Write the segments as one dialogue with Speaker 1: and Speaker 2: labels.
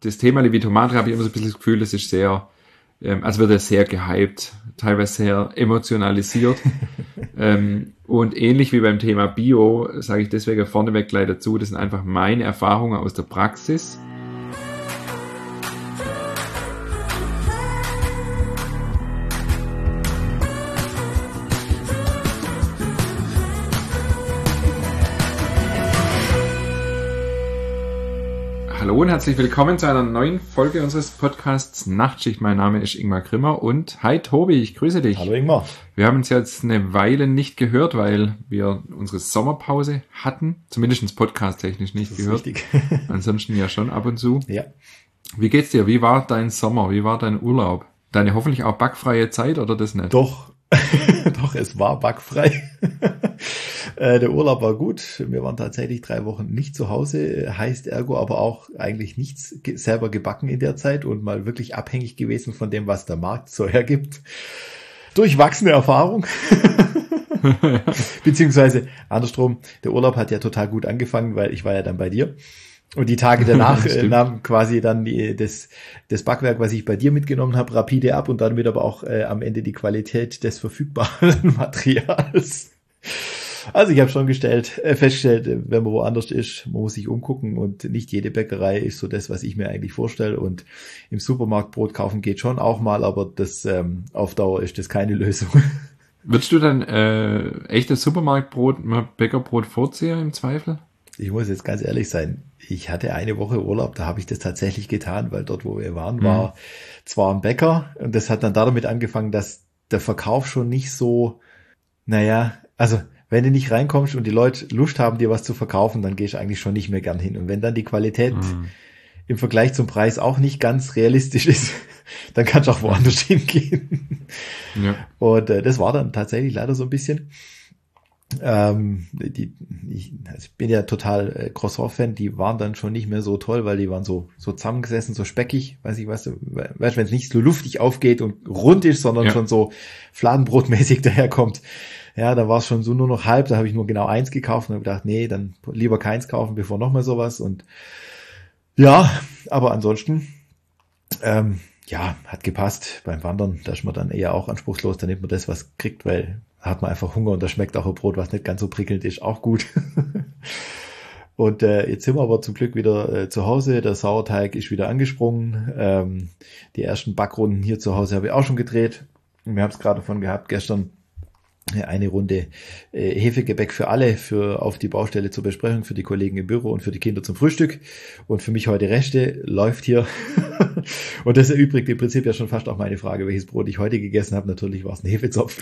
Speaker 1: das Thema Levitomate habe ich immer so ein bisschen das Gefühl, das ist sehr, also wird ja sehr gehypt, teilweise sehr emotionalisiert. Und ähnlich wie beim Thema Bio, sage ich deswegen vorneweg gleich dazu, das sind einfach meine Erfahrungen aus der Praxis. Hallo und herzlich willkommen zu einer neuen Folge unseres Podcasts Nachtschicht. Mein Name ist Ingmar Grimmer und hi Tobi, ich grüße dich.
Speaker 2: Hallo Ingmar.
Speaker 1: Wir haben uns jetzt eine Weile nicht gehört, weil wir unsere Sommerpause hatten. Zumindest podcast-technisch nicht gehört.
Speaker 2: Richtig.
Speaker 1: Ansonsten ja schon ab und zu.
Speaker 2: Ja.
Speaker 1: Wie geht's dir? Wie war dein Sommer? Wie war dein Urlaub? Deine hoffentlich auch backfreie Zeit oder das nicht?
Speaker 2: Doch, es war backfrei. Der Urlaub war gut. Wir waren tatsächlich 3 Wochen nicht zu Hause, heißt ergo aber auch eigentlich nichts selber gebacken in der Zeit und mal wirklich abhängig gewesen von dem, was der Markt so hergibt. Durchwachsene Erfahrung. Beziehungsweise andersrum, der Urlaub hat ja total gut angefangen, weil ich war ja dann bei dir. Und die Tage danach nahm quasi dann das Backwerk, was ich bei dir mitgenommen habe, rapide ab und damit aber auch am Ende die Qualität des verfügbaren Materials. Also ich habe schon festgestellt, wenn man woanders ist, man muss sich umgucken und nicht jede Bäckerei ist so das, was ich mir eigentlich vorstelle. Und im Supermarkt Brot kaufen geht schon auch mal, aber das auf Dauer ist das keine Lösung.
Speaker 1: Würdest du dann echtes Supermarktbrot, Bäckerbrot vorziehen im Zweifel?
Speaker 2: Ich muss jetzt ganz ehrlich sein, ich hatte eine Woche Urlaub, da habe ich das tatsächlich getan, weil dort, wo wir waren, war zwar ein Bäcker und das hat dann damit angefangen, dass der Verkauf schon nicht so, also wenn du nicht reinkommst und die Leute Lust haben, dir was zu verkaufen, dann gehst du eigentlich schon nicht mehr gern hin. Und wenn dann die Qualität im Vergleich zum Preis auch nicht ganz realistisch ist, dann kannst du auch woanders hingehen. Ja. Und das war dann tatsächlich leider so ein bisschen. Ich bin ja total Croissant-Fan, die waren dann schon nicht mehr so toll, weil die waren so zusammengesessen, so speckig, weißt du, wenn es nicht so luftig aufgeht und rund ist, sondern schon so fladenbrotmäßig daherkommt. Ja, da war es schon so nur noch halb, da habe ich nur genau 1 gekauft und habe gedacht, nee, dann lieber keins kaufen, bevor noch mal sowas. Und ja, aber ansonsten, hat gepasst. Beim Wandern, da ist man dann eher auch anspruchslos, da nimmt man das, was kriegt, weil da hat man einfach Hunger und da schmeckt auch ein Brot, was nicht ganz so prickelnd ist, auch gut. Und jetzt sind wir aber zum Glück wieder zu Hause. Der Sauerteig ist wieder angesprungen. Die ersten Backrunden hier zu Hause habe ich auch schon gedreht. Wir haben es gerade davon gehabt, gestern eine Runde Hefegebäck für alle, auf die Baustelle zur Besprechung, für die Kollegen im Büro und für die Kinder zum Frühstück. Und für mich heute Reste läuft hier. Und das erübrigt im Prinzip ja schon fast auch meine Frage, welches Brot ich heute gegessen habe. Natürlich war es ein Hefezopf.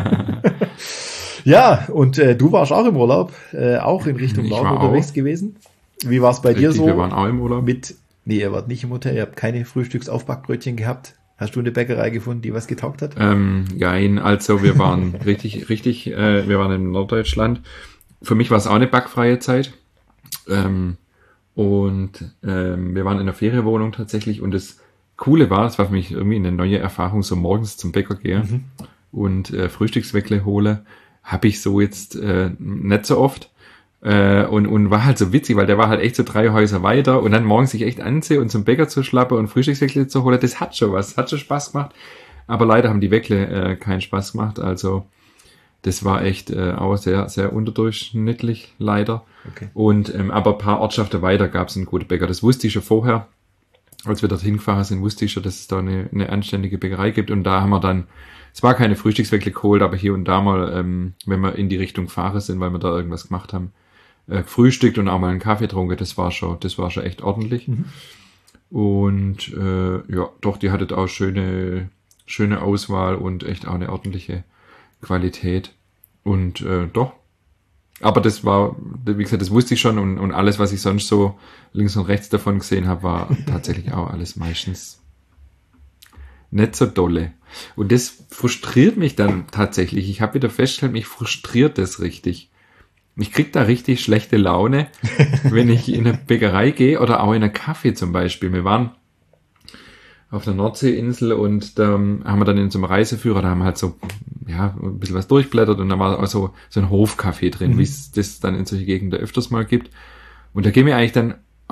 Speaker 2: Ja, und du warst auch im Urlaub, auch in Richtung Norden unterwegs gewesen. Wie war es bei dir so?
Speaker 1: Wir waren auch im Urlaub.
Speaker 2: Ihr wart nicht im Hotel, ihr habt keine Frühstücksaufbackbrötchen gehabt. Hast du eine Bäckerei gefunden, die was getaugt hat?
Speaker 1: Also wir waren richtig, wir waren in Norddeutschland. Für mich war es auch eine backfreie Zeit. Wir waren in einer Ferienwohnung tatsächlich und das Coole war, es war für mich irgendwie eine neue Erfahrung, so morgens zum Bäcker gehe und Frühstücksweckle hole. Habe ich so jetzt nicht so oft. Und war halt so witzig, weil der war halt echt so 3 Häuser weiter und dann morgens sich echt anziehe und zum Bäcker zu schlappen und Frühstücksweckle zu holen, das hat schon was, hat schon Spaß gemacht. Aber leider haben die Weckle keinen Spaß gemacht, also das war echt auch sehr, sehr unterdurchschnittlich, leider. Okay. Und aber ein paar Ortschaften weiter gab es einen guten Bäcker, das wusste ich schon vorher. Als wir dorthin gefahren sind, wusste ich schon, dass es da eine anständige Bäckerei gibt und da haben wir dann, es war keine Frühstücksweckle geholt, aber hier und da mal, wenn wir in die Richtung gefahren sind, weil wir da irgendwas gemacht haben, frühstückt und auch mal einen Kaffee getrunken, das war schon echt ordentlich. Und doch, die hattet auch schöne Auswahl und echt auch eine ordentliche Qualität. Und doch. Aber das war, wie gesagt, das wusste ich schon und alles, was ich sonst so links und rechts davon gesehen habe, war tatsächlich auch alles meistens nicht so dolle. Und das frustriert mich dann tatsächlich. Ich habe wieder festgestellt, mich frustriert das richtig. Ich krieg da richtig schlechte Laune, wenn ich in eine Bäckerei gehe oder auch in einen Kaffee zum Beispiel. Wir waren auf der Nordseeinsel und da haben wir dann in so einem Reiseführer, da haben wir halt so, ein bisschen was durchblättert und da war auch so ein Hofcafé drin, wie es das dann in solchen Gegenden öfters mal gibt. Und da gehen wir eigentlich dann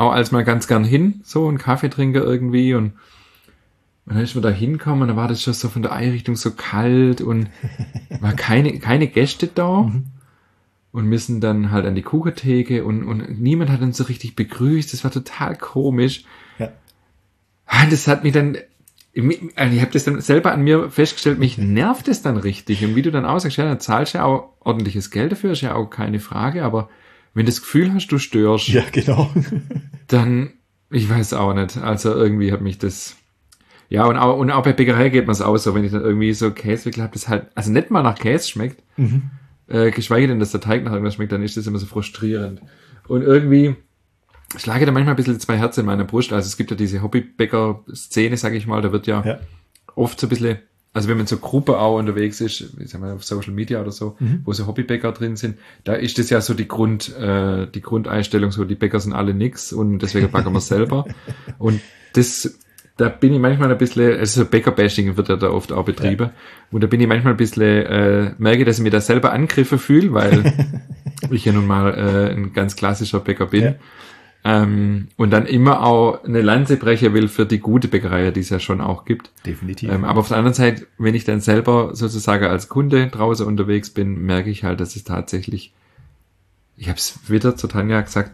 Speaker 1: auch als mal ganz gern hin, so ein Kaffeetrinker irgendwie und dann ist man da hinkommen und dann war das schon so von der Einrichtung so kalt und war keine Gäste da und müssen dann halt an die Kuchentheke und niemand hat uns so richtig begrüßt. Das war total komisch.
Speaker 2: Ja.
Speaker 1: Das hat mich dann, ich habe das dann selber an mir festgestellt, mich nervt es dann richtig. Und wie du dann auch sagst, ja, dann zahlst du ja auch ordentliches Geld dafür, ist ja auch keine Frage, aber wenn du das Gefühl hast, du störst,
Speaker 2: Ja, genau.
Speaker 1: dann, ich weiß auch nicht, also irgendwie hat mich das, ja, und auch bei Bäckerei geht man es auch so, wenn ich dann irgendwie so Käsewickel habe, das halt, also nicht mal nach Käse schmeckt, geschweige denn, dass der Teig nach irgendwas schmeckt, dann ist das immer so frustrierend. Und irgendwie schlage da manchmal ein bisschen zwei Herzen in meiner Brust, also es gibt ja diese Hobbybäcker-Szene, sage ich mal, da wird ja oft so ein bisschen, also wenn man so Gruppe auch unterwegs ist, ich sag mal auf Social Media oder so, wo so Hobbybäcker drin sind, da ist das ja so die Grundeinstellung, so die Bäcker sind alle nix und deswegen backen wir selber. Und da bin ich manchmal ein bisschen, also Bäcker-Bashing wird ja da oft auch betrieben, und da bin ich manchmal ein bisschen, merke, dass ich mir da selber Angriffe fühle, weil ich ja nun mal ein ganz klassischer Bäcker bin. Ja. Und dann immer auch eine Lanze brechen will für die gute Bäckerei, die es ja schon auch gibt.
Speaker 2: Definitiv.
Speaker 1: Aber auf der anderen Seite, wenn ich dann selber sozusagen als Kunde draußen unterwegs bin, merke ich halt, dass es tatsächlich, ich habe es wieder zu Tanja gesagt,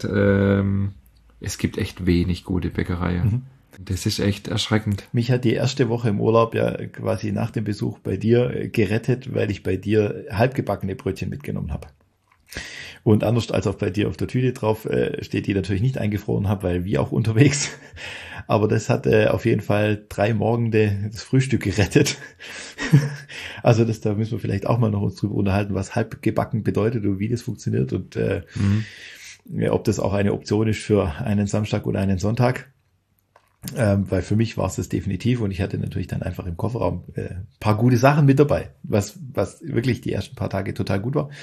Speaker 1: es gibt echt wenig gute Bäckereien. Das ist echt erschreckend.
Speaker 2: Mich hat die erste Woche im Urlaub ja quasi nach dem Besuch bei dir gerettet, weil ich bei dir halbgebackene Brötchen mitgenommen habe. Und anders als auch bei dir auf der Tüte drauf steht, die natürlich nicht eingefroren habe, weil wir auch unterwegs. Aber das hat auf jeden Fall 3 Morgende das Frühstück gerettet. Also da müssen wir vielleicht auch mal noch uns drüber unterhalten, was halbgebacken bedeutet und wie das funktioniert und ob das auch eine Option ist für einen Samstag oder einen Sonntag. Weil für mich war es das definitiv und ich hatte natürlich dann einfach im Kofferraum paar gute Sachen mit dabei, was wirklich die ersten paar Tage total gut war.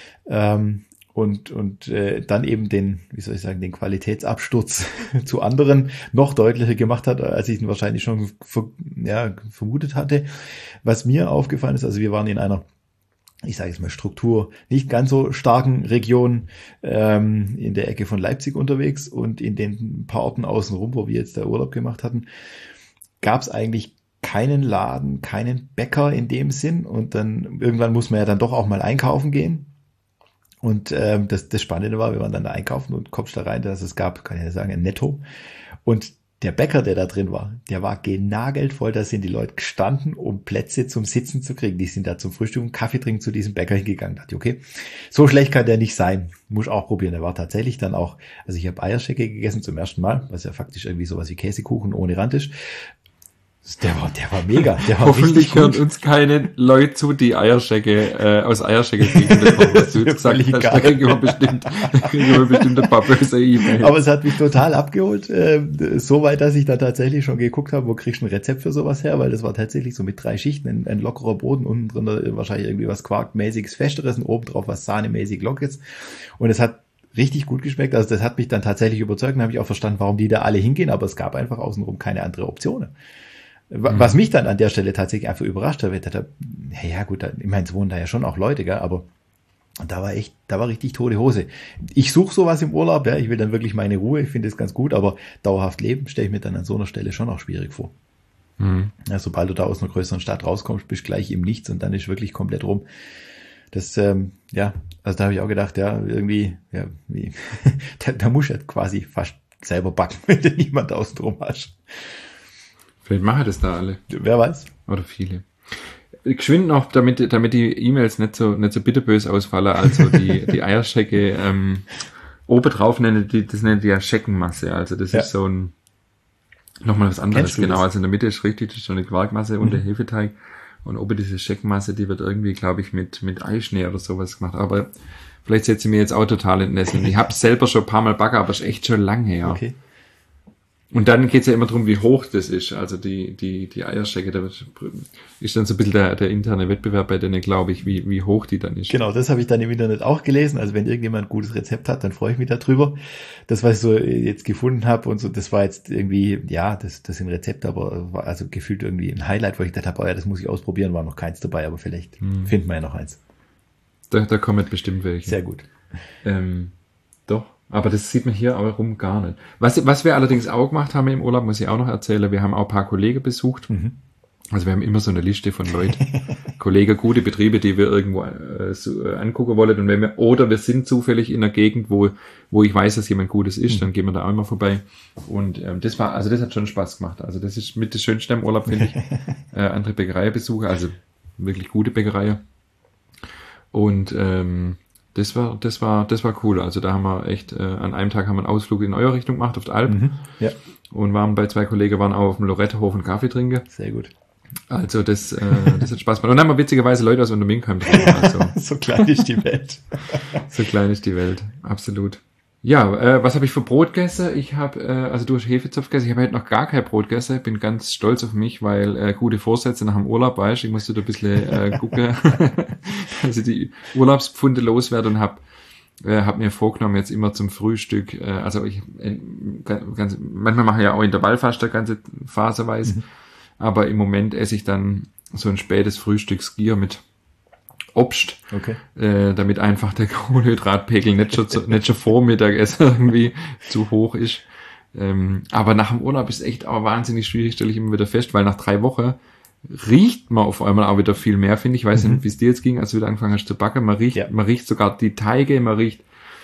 Speaker 2: Und dann eben den Qualitätsabsturz zu anderen noch deutlicher gemacht hat, als ich ihn wahrscheinlich schon vermutet hatte. Was mir aufgefallen ist, also wir waren in einer, ich sage jetzt mal Struktur, nicht ganz so starken Region in der Ecke von Leipzig unterwegs und in den paar Orten außenrum, wo wir jetzt da Urlaub gemacht hatten, gab es eigentlich keinen Laden, keinen Bäcker in dem Sinn und dann irgendwann muss man ja dann doch auch mal einkaufen gehen. Und das Spannende war, wir waren dann da einkaufen und kommst da rein, dass es gab, kann ich ja sagen, ein Netto. Und der Bäcker, der da drin war, der war genagelt voll. Da sind die Leute gestanden, um Plätze zum Sitzen zu kriegen. Die sind da zum Frühstück und Kaffee trinken zu diesem Bäcker hingegangen. Da dachte ich, okay, so schlecht kann der nicht sein. Muss auch probieren. Der war tatsächlich dann auch, also ich habe Eierschecke gegessen zum ersten Mal, was ja faktisch irgendwie sowas wie Käsekuchen ohne Rand ist. Der war mega. Der war
Speaker 1: hoffentlich hören uns keine Leute zu, die Eierschecke aus Eierschecke kriegen bekommen. Was du jetzt gesagt hast, da kriegen wir bestimmt ein paar böse E-Mails.
Speaker 2: Aber es hat mich total abgeholt, so weit, dass ich da tatsächlich schon geguckt habe, wo kriegst du ein Rezept für sowas her, weil das war tatsächlich so mit 3 Schichten, ein lockerer Boden, unten drin wahrscheinlich irgendwie was Quarkmäßiges Festeres und oben drauf was Sahnemäßig Lockiges. Und es hat richtig gut geschmeckt, also das hat mich dann tatsächlich überzeugt und habe ich auch verstanden, warum die da alle hingehen, aber es gab einfach außenrum keine andere Option. Was mich dann an der Stelle tatsächlich einfach überrascht hat, ich dachte, ja gut, ich meine, es wohnen da ja schon auch Leute, gell, aber da war richtig tote Hose. Ich suche sowas im Urlaub, ja, ich will dann wirklich meine Ruhe, ich finde es ganz gut, aber dauerhaft leben stelle ich mir dann an so einer Stelle schon auch schwierig vor. Ja, sobald du da aus einer größeren Stadt rauskommst, bist du gleich im Nichts und dann ist wirklich komplett rum. Das, also da habe ich auch gedacht, ja, irgendwie, ja, da musst du ja quasi fast selber backen, wenn du niemand außen drum hast.
Speaker 1: Vielleicht machen das da alle.
Speaker 2: Wer weiß.
Speaker 1: Oder viele. Geschwind noch, damit die E-Mails nicht so bitterbös ausfallen, also die Eierschecke oben drauf das nennt die ja Sceckenmasse. Also das ist so ein nochmal was anderes. Genau, also in der Mitte ist richtig, das ist so eine Quarkmasse und der Hefeteig. Und oben diese Sceckenmasse, die wird irgendwie, glaube ich, mit Eischnee oder sowas gemacht. Aber vielleicht setze ich mir jetzt auch total in den Ich habe es selber schon ein paar Mal backen, aber es ist echt schon lang her.
Speaker 2: Okay.
Speaker 1: Und dann geht's ja immer darum, wie hoch das ist. Also die Eierschecke, da ist dann so ein bisschen der interne Wettbewerb bei denen, glaube ich, wie hoch die dann ist.
Speaker 2: Genau, das habe ich dann im Internet auch gelesen. Also wenn irgendjemand ein gutes Rezept hat, dann freue ich mich darüber. Das, was ich so jetzt gefunden habe und so, das war jetzt irgendwie, ja, das sind Rezepte, aber war also gefühlt irgendwie ein Highlight, wo ich gedacht habe, oh ja, das muss ich ausprobieren, war noch keins dabei, aber vielleicht finden wir ja noch eins.
Speaker 1: Da kommen bestimmt welche.
Speaker 2: Sehr gut.
Speaker 1: Doch. Aber das sieht man hier auch rum gar nicht. Was wir allerdings auch gemacht haben im Urlaub, muss ich auch noch erzählen, wir haben auch ein paar Kollegen besucht. Also wir haben immer so eine Liste von Leuten, Kollegen, gute Betriebe, die wir irgendwo angucken wollen. Und oder wir sind zufällig in einer Gegend, wo ich weiß, dass jemand Gutes ist, dann gehen wir da auch immer vorbei. Und das hat schon Spaß gemacht. Also das ist mit das Schönste im Urlaub, finde ich. Andere Bäckereibesuche, also wirklich gute Bäckereien. Und das war cool. Also da haben wir echt, an einem Tag haben wir einen Ausflug in eure Richtung gemacht, auf die Alp.
Speaker 2: Ja.
Speaker 1: Und waren bei 2 Kollegen, waren auch auf dem Lorettehof und Kaffee trinken.
Speaker 2: Sehr gut.
Speaker 1: Also das hat Spaß gemacht. Und dann haben wir witzigerweise Leute aus Unterminkheim drin. Also,
Speaker 2: so klein ist die Welt.
Speaker 1: So klein ist die Welt, absolut. Ja, was habe ich für Brot gegessen? Ich habe, also du hast Hefezopf gegessen, ich habe heute noch gar kein Brot gegessen, bin ganz stolz auf mich, weil gute Vorsätze nach dem Urlaub, weißt du, ich musste da ein bisschen gucken, also die Urlaubspfunde loswerden und hab mir vorgenommen, jetzt immer zum Frühstück, also manchmal mache ich ja auch Intervallfasten ganze phaseweise, aber im Moment esse ich dann so ein spätes Frühstücksgier mit Obst,
Speaker 2: okay.
Speaker 1: Damit einfach der Kohlenhydratpegel nicht schon vor Mittagessen irgendwie zu hoch ist. Aber nach dem Urlaub ist echt auch wahnsinnig schwierig, stelle ich immer wieder fest, weil nach 3 Wochen riecht man auf einmal auch wieder viel mehr, finde ich. Ich weiß nicht, wie es dir jetzt ging, als du wieder angefangen hast zu backen. Man riecht sogar die Teige, man riecht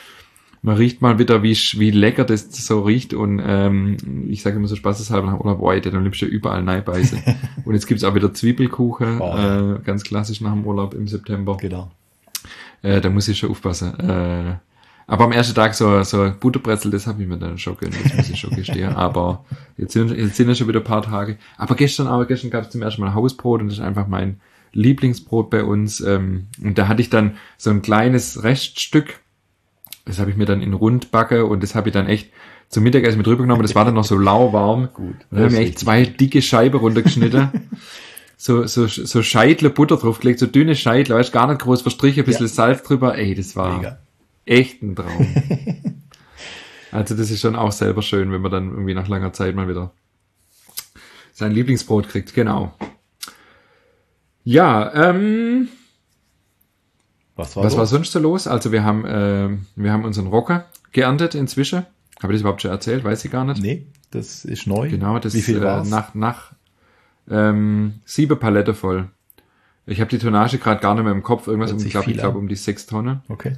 Speaker 1: mal wieder, wie lecker das so riecht. Und ich sage immer so spaßeshalber nach Urlaub, boah, dann nimmst du überall reinbeißen. Und jetzt gibt's auch wieder Zwiebelkuchen, ganz klassisch nach dem Urlaub im September.
Speaker 2: Genau.
Speaker 1: Da muss ich schon aufpassen. Aber am ersten Tag so Butterbrezel, das habe ich mir dann schon gönnt, das muss ich schon gestehen. Aber jetzt sind ja schon wieder ein paar Tage. Aber gestern gab es zum ersten Mal Hausbrot und das ist einfach mein Lieblingsbrot bei uns. Und da hatte ich dann so ein kleines Reststück. Das habe ich mir dann in rund backe und das habe ich dann echt zum Mittagessen mit rübergenommen. Das war dann noch so lauwarm.
Speaker 2: Gut.
Speaker 1: Und dann habe ich echt 2 dicke Scheiben runtergeschnitten. so Scheitle Butter draufgelegt, so dünne Scheitle, weißt, gar nicht groß verstrichen, ein bisschen Salz drüber. Ey, das war mega. Echt ein Traum. Also das ist schon auch selber schön, wenn man dann irgendwie nach langer Zeit mal wieder sein Lieblingsbrot kriegt. Genau. Ja, Was war sonst so los? Also wir haben unseren Rocker geerntet inzwischen. Habe ich das überhaupt schon erzählt? Weiß ich gar nicht.
Speaker 2: Nee, das ist neu.
Speaker 1: Genau, das
Speaker 2: Wie viel war's?
Speaker 1: nach 7 Palette voll. Ich habe die Tonnage gerade gar nicht mehr im Kopf. Irgendwas ich glaube um die 6 Tonnen.
Speaker 2: Okay.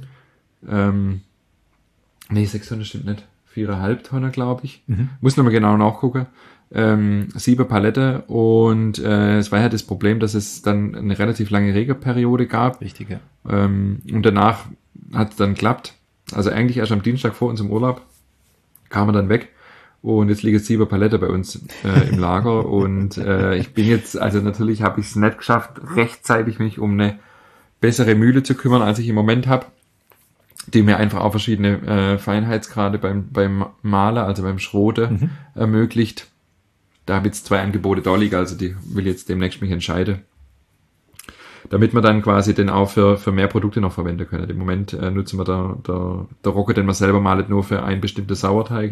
Speaker 1: Nee, 6 Tonnen stimmt nicht. 4,5 Tonnen, glaube ich. Muss nochmal genau nachgucken. 7 Palette und es war ja das Problem, dass es dann eine relativ lange Regenperiode gab.
Speaker 2: Richtig, ja.
Speaker 1: Und danach hat es dann geklappt. Also eigentlich erst am Dienstag vor unserem Urlaub kam er dann weg und jetzt liegen 7 Palette bei uns im Lager und ich bin jetzt, also natürlich habe ich es nicht geschafft, rechtzeitig mich um eine bessere Mühle zu kümmern, als ich im Moment habe, die mir einfach auch verschiedene Feinheitsgrade beim Maler, also beim Schrote ermöglicht. Da habe ich jetzt 2 Angebote da liegen, also die will jetzt demnächst mich entscheiden. Damit wir dann quasi den auch für mehr Produkte noch verwenden können. Im Moment nutzen wir der Rocke, den wir selber malet, nur für einen bestimmten Sauerteig.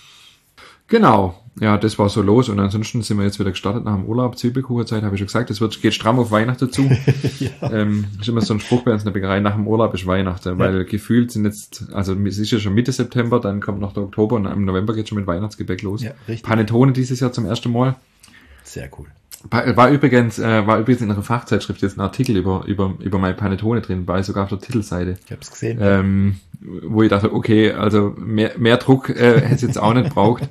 Speaker 1: Genau, ja, das war so los und ansonsten sind wir jetzt wieder gestartet nach dem Urlaub, Zwiebelkuchenzeit, habe ich schon gesagt, geht stramm auf Weihnachten zu. Ja. Ist immer so ein Spruch bei uns in der Bäckerei, nach dem Urlaub ist Weihnachten, weil gefühlt sind jetzt, also es ist ja schon Mitte September, dann kommt noch der Oktober und im November geht schon mit Weihnachtsgebäck los. Ja, richtig. Panettone dieses Jahr zum ersten Mal.
Speaker 2: Sehr cool.
Speaker 1: War übrigens in einer Fachzeitschrift jetzt ein Artikel über meine Panettone drin, war sogar auf der Titelseite.
Speaker 2: Ich hab's gesehen.
Speaker 1: Wo ich dachte, okay, also mehr Druck hätte es jetzt auch nicht braucht,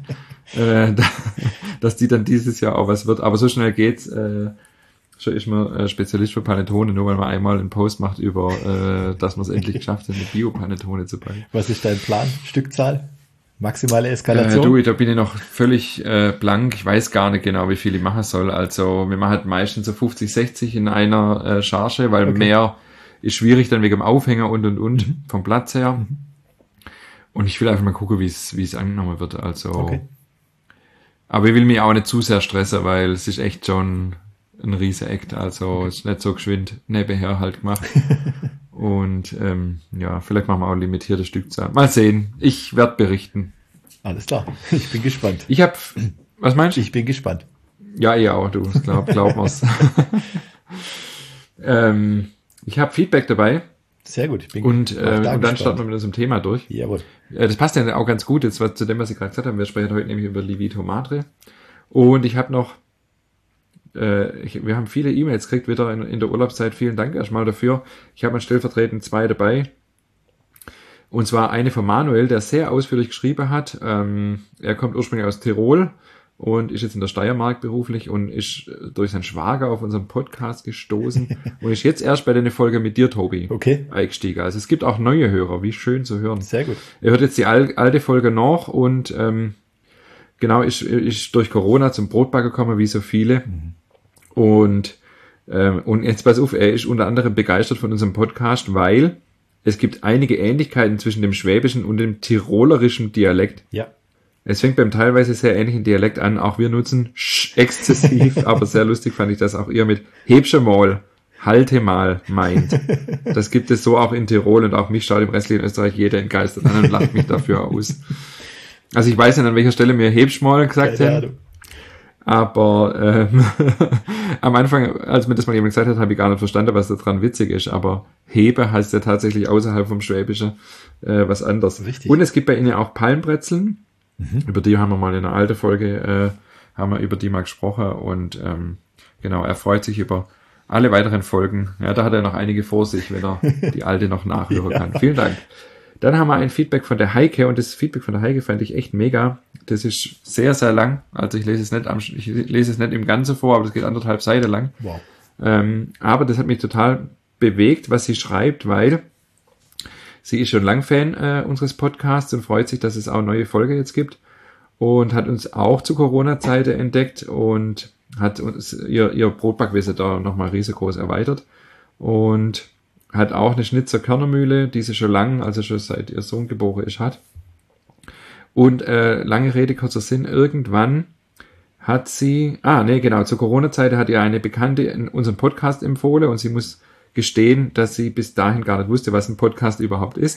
Speaker 1: dass die dann dieses Jahr auch was wird. Aber so schnell geht's. Schon ist man Spezialist für Panettone, nur weil man einmal einen Post macht über, dass man es endlich geschafft hat, eine Bio-Panettone zu backen.
Speaker 2: Was ist dein Plan? Stückzahl? Maximale Eskalation?
Speaker 1: Da bin ich noch völlig blank. Ich weiß gar nicht genau, wie viel ich machen soll. Also wir machen meistens so 50, 60 in einer Charge, weil mehr ist schwierig dann wegen dem Aufhänger und vom Platz her. Und ich will einfach mal gucken, wie es angenommen wird. Also, aber ich will mich auch nicht zu sehr stressen, weil es ist echt schon ein riesen Act. Also es ist nicht so geschwind nebenher halt gemacht. Und ja, vielleicht machen wir auch limitierte Stückzahl. Mal sehen. Ich werde berichten.
Speaker 2: Alles klar. Ich bin gespannt.
Speaker 1: Was meinst du?
Speaker 2: Ich bin gespannt.
Speaker 1: Ja, ich auch. Du glaub mir's. Ich habe Feedback dabei.
Speaker 2: Sehr gut.
Speaker 1: Und dann starten wir mit unserem Thema durch.
Speaker 2: Jawohl.
Speaker 1: Das passt ja auch ganz gut jetzt zu dem, was Sie gerade gesagt haben. Wir sprechen heute nämlich über Livito Madre. Und ich habe noch, wir haben viele E-Mails gekriegt wieder in der Urlaubszeit. Vielen Dank erstmal dafür. Ich habe mal stellvertretend 2 dabei. Und zwar eine von Manuel, der sehr ausführlich geschrieben hat. Er kommt ursprünglich aus Tirol und ist jetzt in der Steiermark beruflich und ist durch seinen Schwager auf unseren Podcast gestoßen und ist jetzt erst bei der Folge mit dir, Tobi, eingestiegen. Also es gibt auch neue Hörer, wie schön zu hören.
Speaker 2: Sehr gut.
Speaker 1: Er hört jetzt die alte Folge noch und genau, ist durch Corona zum Brotbacken gekommen, wie so viele. Und jetzt pass auf, er ist unter anderem begeistert von unserem Podcast, weil es gibt einige Ähnlichkeiten zwischen dem schwäbischen und dem tirolerischen Dialekt.
Speaker 2: Ja.
Speaker 1: Es fängt beim teilweise sehr ähnlichen Dialekt an. Auch wir nutzen exzessiv, aber sehr lustig fand ich, dass auch ihr mit Hebsche mal, halte mal meint. Das gibt es so auch in Tirol und auch mich schaut im restlichen Österreich jeder entgeistert an und lacht mich dafür aus. Also ich weiß nicht, an welcher Stelle mir Hebsch mal gesagt haben. Aber am Anfang, als mir das mal jemand gesagt hat, habe ich gar nicht verstanden, was da dran witzig ist. Aber Hebe heißt ja tatsächlich außerhalb vom Schwäbischen was anderes.
Speaker 2: Richtig.
Speaker 1: Und es gibt bei Ihnen auch Palmbrezeln. Über die haben wir mal in einer alten Folge, haben wir über die mal gesprochen. Und genau, er freut sich über alle weiteren Folgen. Ja, da hat er noch einige vor sich, wenn er die alte noch nachhören kann. Vielen Dank. Dann haben wir ein Feedback von der Heike und das Feedback von der Heike fand ich echt mega. Das ist sehr, sehr lang. Also ich lese es nicht im Ganzen vor, aber das geht 1,5 Seiten lang.
Speaker 2: Wow.
Speaker 1: Aber das hat mich total bewegt, was sie schreibt, weil sie ist schon lang Fan unseres Podcasts und freut sich, dass es auch neue Folge jetzt gibt und hat uns auch zu Corona-Zeiten entdeckt und hat uns ihr Brotbackwissen da nochmal riesengroß erweitert und hat auch eine Schnitzer Körnermühle, die sie schon lang, also schon seit ihr Sohn geboren ist, hat. Und lange Rede, kurzer Sinn, irgendwann hat sie, zur Corona-Zeit hat ihr eine Bekannte in unserem Podcast empfohlen und sie muss gestehen, dass sie bis dahin gar nicht wusste, was ein Podcast überhaupt ist.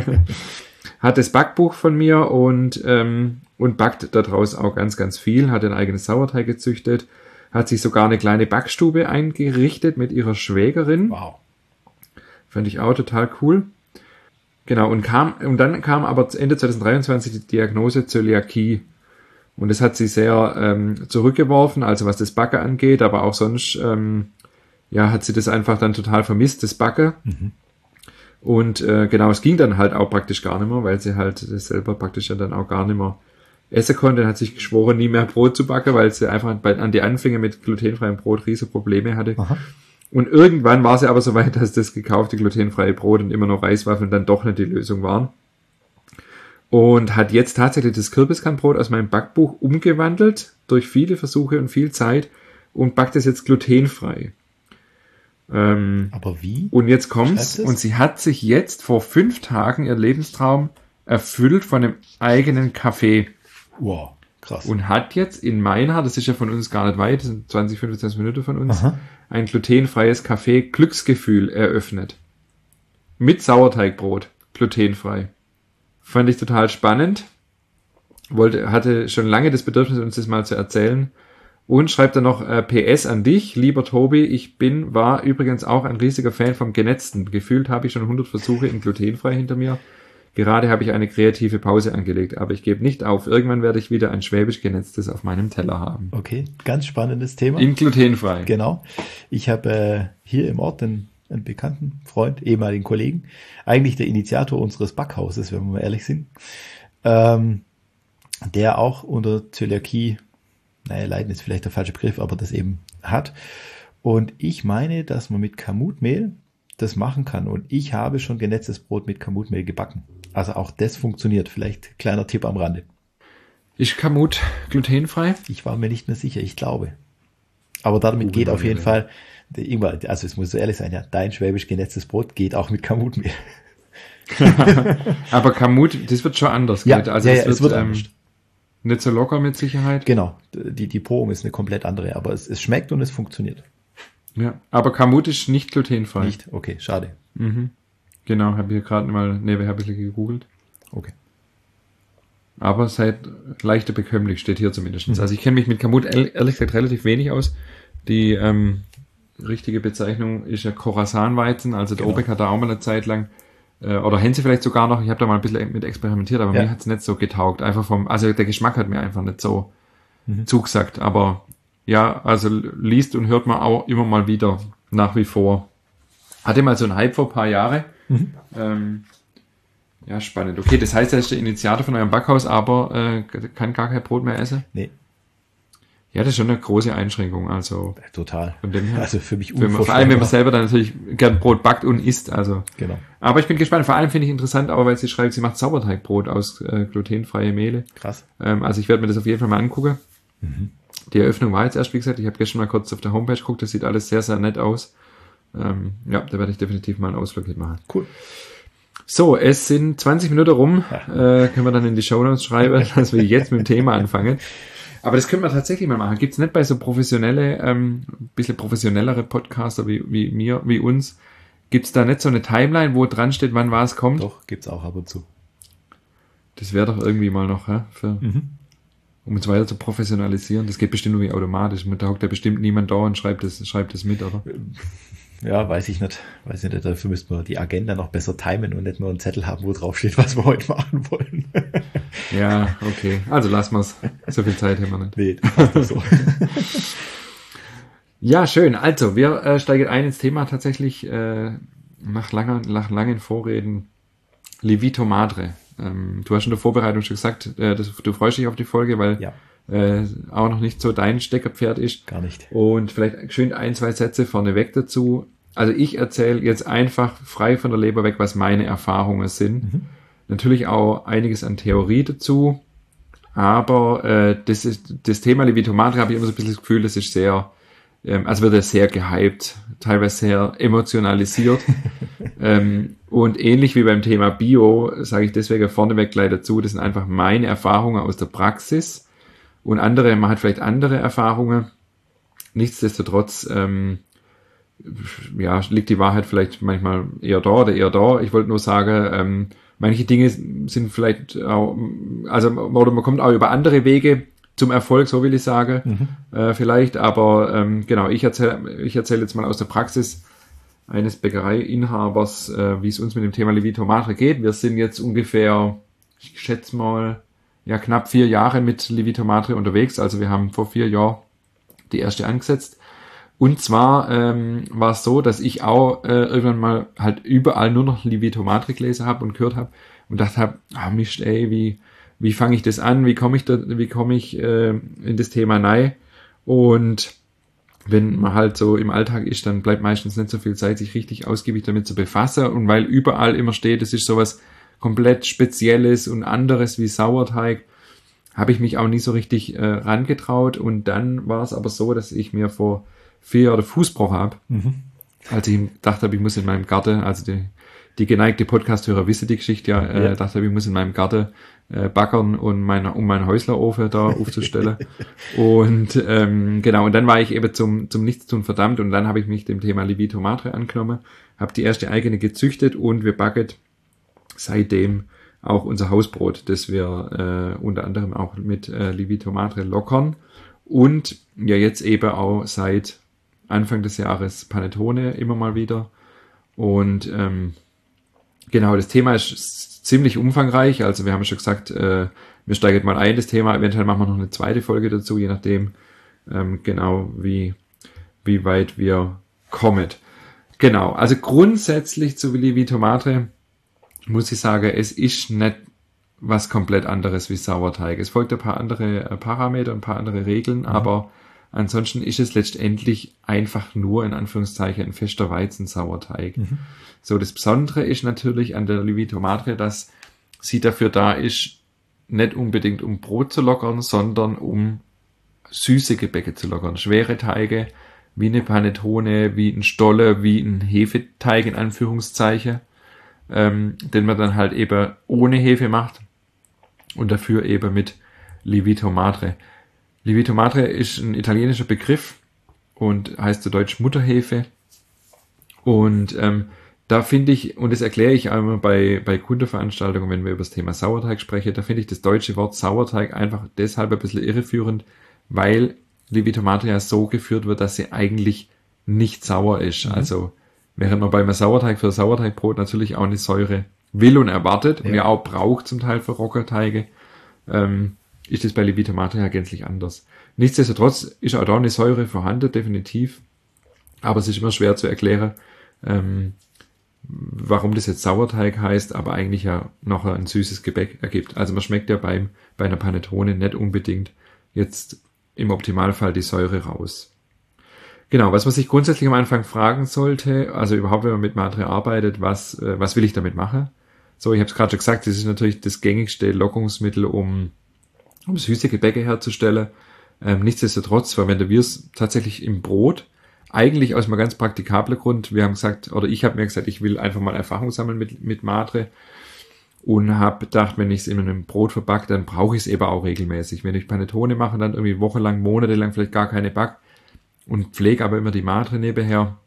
Speaker 1: Hat das Backbuch von mir und backt daraus auch ganz, ganz viel, hat ein eigenes Sauerteig gezüchtet, hat sich sogar eine kleine Backstube eingerichtet mit ihrer Schwägerin.
Speaker 2: Wow.
Speaker 1: Fand ich auch total cool. Genau, und dann kam aber Ende 2023 die Diagnose Zöliakie. Und das hat sie sehr zurückgeworfen, also was das Backen angeht, aber auch sonst hat sie das einfach dann total vermisst, das Backen. Und genau, es ging dann halt auch praktisch gar nicht mehr, weil sie halt das selber praktisch dann auch gar nicht mehr essen konnte. Dann hat sich geschworen, nie mehr Brot zu backen, weil sie einfach an die Anfänge mit glutenfreiem Brot riesige Probleme hatte.
Speaker 2: Aha.
Speaker 1: Und irgendwann war sie aber so weit, dass das gekaufte glutenfreie Brot und immer noch Reiswaffeln dann doch nicht die Lösung waren. Und hat jetzt tatsächlich das Kürbiskernbrot aus meinem Backbuch umgewandelt, durch viele Versuche und viel Zeit, und backt es jetzt glutenfrei.
Speaker 2: Aber wie?
Speaker 1: Und jetzt kommt's, und sie hat sich jetzt vor 5 Tagen ihr Lebenstraum erfüllt von einem eigenen Kaffee.
Speaker 2: Wow, krass.
Speaker 1: Und hat jetzt in Mainhard, das ist ja von uns gar nicht weit, das sind 20, 25 Minuten von uns, ein glutenfreies Café Glücksgefühl eröffnet. Mit Sauerteigbrot, glutenfrei. Fand ich total spannend. Hatte schon lange das Bedürfnis, uns das mal zu erzählen. Und schreibt dann noch PS an dich, lieber Tobi, war übrigens auch ein riesiger Fan vom Genetzten. Gefühlt habe ich schon 100 Versuche in glutenfrei hinter mir. Gerade habe ich eine kreative Pause angelegt, aber ich gebe nicht auf. Irgendwann werde ich wieder ein schwäbisch Genetztes auf meinem Teller haben.
Speaker 2: Okay, ganz spannendes Thema.
Speaker 1: In glutenfrei.
Speaker 2: Genau. Ich habe hier im Ort einen bekannten Freund, ehemaligen Kollegen, eigentlich der Initiator unseres Backhauses, wenn wir mal ehrlich sind, der auch unter Zöliakie, leiden ist vielleicht der falsche Begriff, aber das eben hat. Und ich meine, dass man mit Kamutmehl das machen kann. Und ich habe schon genetztes Brot mit Kamutmehl gebacken. Also auch das funktioniert. Vielleicht kleiner Tipp am Rande.
Speaker 1: Ist Kamut glutenfrei?
Speaker 2: Ich war mir nicht mehr sicher, ich glaube. Aber damit geht auf jeden Fall, also es muss so ehrlich sein, ja, dein schwäbisch genetztes Brot geht auch mit Kamutmehl.
Speaker 1: Aber Kamut, das wird schon anders.
Speaker 2: Ja,
Speaker 1: also
Speaker 2: es wird anders.
Speaker 1: Nicht so locker mit Sicherheit.
Speaker 2: Genau, die Probe ist eine komplett andere, aber es schmeckt und es funktioniert.
Speaker 1: Ja, aber Kamut ist nicht glutenfrei.
Speaker 2: Nicht? Okay, schade.
Speaker 1: Genau, habe ich gerade mal nebenher ein bisschen gegoogelt.
Speaker 2: Okay.
Speaker 1: Aber seid leichter bekömmlich, steht hier zumindest. Also ich kenne mich mit Kamut ehrlich gesagt relativ wenig aus. Die richtige Bezeichnung ist ja Khorasan-Weizen, also der
Speaker 2: Genau.
Speaker 1: OPEC hat da auch mal eine Zeit lang, oder haben sie vielleicht sogar noch, ich habe da mal ein bisschen mit experimentiert, aber mir hat's nicht so getaugt, einfach also der Geschmack hat mir einfach nicht so zugesagt, aber ja, also liest und hört man auch immer mal wieder, nach wie vor. Hatte mal so einen Hype vor ein paar Jahre. Ja, spannend. Okay, das heißt, er ist der Initiator von eurem Backhaus, aber kann gar kein Brot mehr essen?
Speaker 2: Nee.
Speaker 1: Ja, das ist schon eine große Einschränkung, also.
Speaker 2: Total.
Speaker 1: Von dem her.
Speaker 2: Also für mich
Speaker 1: Vor allem, wenn man selber dann natürlich gern Brot backt und isst, also.
Speaker 2: Genau.
Speaker 1: Aber ich bin gespannt, vor allem finde ich interessant, aber weil sie schreibt, sie macht Sauerteigbrot aus glutenfreie Mehle.
Speaker 2: Krass.
Speaker 1: Also ich werde mir das auf jeden Fall mal angucken. Die Eröffnung war jetzt erst, wie gesagt, ich habe gestern mal kurz auf der Homepage geguckt, das sieht alles sehr, sehr nett aus. Ja, da werde ich definitiv mal einen Ausflug hinmachen.
Speaker 2: Cool.
Speaker 1: So, es sind 20 Minuten rum. Können wir dann in die Shownotes schreiben, dass wir jetzt mit dem Thema anfangen. Aber das können wir tatsächlich mal machen. Gibt's nicht bei so bisschen professionellere Podcaster wie uns, gibt's da nicht so eine Timeline, wo dran steht, wann was kommt?
Speaker 2: Doch, gibt's auch ab und zu.
Speaker 1: Das wäre doch irgendwie mal noch, um uns weiter zu professionalisieren. Das geht bestimmt irgendwie automatisch. Da hockt ja bestimmt niemand da und schreibt das mit, oder?
Speaker 2: Ja, weiß ich nicht. Dafür müssten wir die Agenda noch besser timen und nicht nur einen Zettel haben, wo drauf steht, was wir heute machen wollen.
Speaker 1: Ja, okay. Also lassen wir's. So viel Zeit haben wir nicht.
Speaker 2: Nee, das passt doch so.
Speaker 1: Ja, schön. Also, wir steigen ein ins Thema tatsächlich nach langen Vorreden. Levito Madre. Du hast in der Vorbereitung schon gesagt, du freust dich auf die Folge, weil auch noch nicht so dein Steckerpferd ist.
Speaker 2: Gar nicht.
Speaker 1: Und vielleicht schön 1-2 Sätze vorneweg dazu. Also ich erzähle jetzt einfach frei von der Leber weg, was meine Erfahrungen sind. Natürlich auch einiges an Theorie dazu. Aber das Thema Levito Madre habe ich immer so ein bisschen das Gefühl, das ist sehr, also wird es sehr gehypt, teilweise sehr emotionalisiert. Und ähnlich wie beim Thema Bio, sage ich deswegen vorneweg gleich dazu, das sind einfach meine Erfahrungen aus der Praxis. Und man hat vielleicht andere Erfahrungen. Nichtsdestotrotz, liegt die Wahrheit vielleicht manchmal eher da oder eher da. Ich wollte nur sagen, manche Dinge sind vielleicht auch, oder man kommt auch über andere Wege zum Erfolg, so will ich sagen, vielleicht. Aber genau, ich erzähle jetzt mal aus der Praxis eines Bäckereiinhabers, wie es uns mit dem Thema Levito Madre geht. Wir sind jetzt ungefähr, ich schätze mal, knapp 4 Jahre mit Levito Madre unterwegs. Also wir haben vor 4 Jahren die erste angesetzt. Und zwar war es so, dass ich auch irgendwann mal halt überall nur noch Levito Madre gelesen habe und gehört habe und dachte habe, Mist, ey, wie fange ich das an? Wie komme ich in das Thema rein? Und wenn man halt so im Alltag ist, dann bleibt meistens nicht so viel Zeit, sich richtig ausgiebig damit zu befassen. Und weil überall immer steht, es ist sowas komplett Spezielles und anderes wie Sauerteig, habe ich mich auch nie so richtig rangetraut. Und dann war es aber so, dass ich mir vor 4 Jahren den Fuß gebrochen habe. Als ich gedacht habe, ich muss in meinem Garten, also die geneigte Podcast-Hörer wissen die Geschichte dachte ich muss in meinem Garten backern und um meinen Häuslerofen da aufzustellen. Und genau, und dann war ich eben zum Nichtstun verdammt und dann habe ich mich dem Thema Levito Madre angenommen, habe die erste eigene gezüchtet und wir backen seitdem auch unser Hausbrot, das wir unter anderem auch mit Levito Madre lockern und ja jetzt eben auch seit Anfang des Jahres Panettone immer mal wieder. Und genau, das Thema ist ziemlich umfangreich. Also wir haben schon gesagt, wir steigen mal ein, das Thema. Eventuell machen wir noch eine zweite Folge dazu, je nachdem genau wie weit wir kommen. Genau, also grundsätzlich zu Levito Madre muss ich sagen, es ist nicht was komplett anderes wie Sauerteig. Es folgt ein paar andere Parameter, ein paar andere Regeln, aber ansonsten ist es letztendlich einfach nur, in Anführungszeichen, ein fester Weizensauerteig. So, das Besondere ist natürlich an der Levito Madre, dass sie dafür da ist, nicht unbedingt um Brot zu lockern, sondern um süße Gebäcke zu lockern. Schwere Teige, wie eine Panettone, wie ein Stolle, wie ein Hefeteig, in Anführungszeichen, den man dann halt eben ohne Hefe macht und dafür eben mit Levito Madre. Levito Madre ist ein italienischer Begriff und heißt zu Deutsch Mutterhefe. Und da finde ich, und das erkläre ich einmal bei Kundenveranstaltungen, wenn wir über das Thema Sauerteig sprechen, da finde ich das deutsche Wort Sauerteig einfach deshalb ein bisschen irreführend, weil Levito Madre ja so geführt wird, dass sie eigentlich nicht sauer ist. Also während man beim Sauerteig für Sauerteigbrot natürlich auch eine Säure will und erwartet und ja auch braucht zum Teil für Roggenteige, ist es bei Levita Matre ja gänzlich anders. Nichtsdestotrotz ist auch da eine Säure vorhanden, definitiv. Aber es ist immer schwer zu erklären, warum das jetzt Sauerteig heißt, aber eigentlich ja noch ein süßes Gebäck ergibt. Also man schmeckt ja bei einer Panettone nicht unbedingt jetzt im Optimalfall die Säure raus. Genau, was man sich grundsätzlich am Anfang fragen sollte, also überhaupt, wenn man mit Matre arbeitet, was will ich damit machen? So, ich habe es gerade schon gesagt, das ist natürlich das gängigste Lockungsmittel, um süße Gebäcke herzustellen. Nichtsdestotrotz verwenden wir es tatsächlich im Brot. Eigentlich aus einem ganz praktikablen Grund. Wir haben gesagt, oder ich habe mir gesagt, ich will einfach mal Erfahrung sammeln mit Matre und habe gedacht, wenn ich es in einem Brot verpacke, dann brauche ich es eben auch regelmäßig. Wenn ich Panettone mache, dann irgendwie wochenlang, monatelang vielleicht gar keine back und pflege aber immer die Matre nebenher,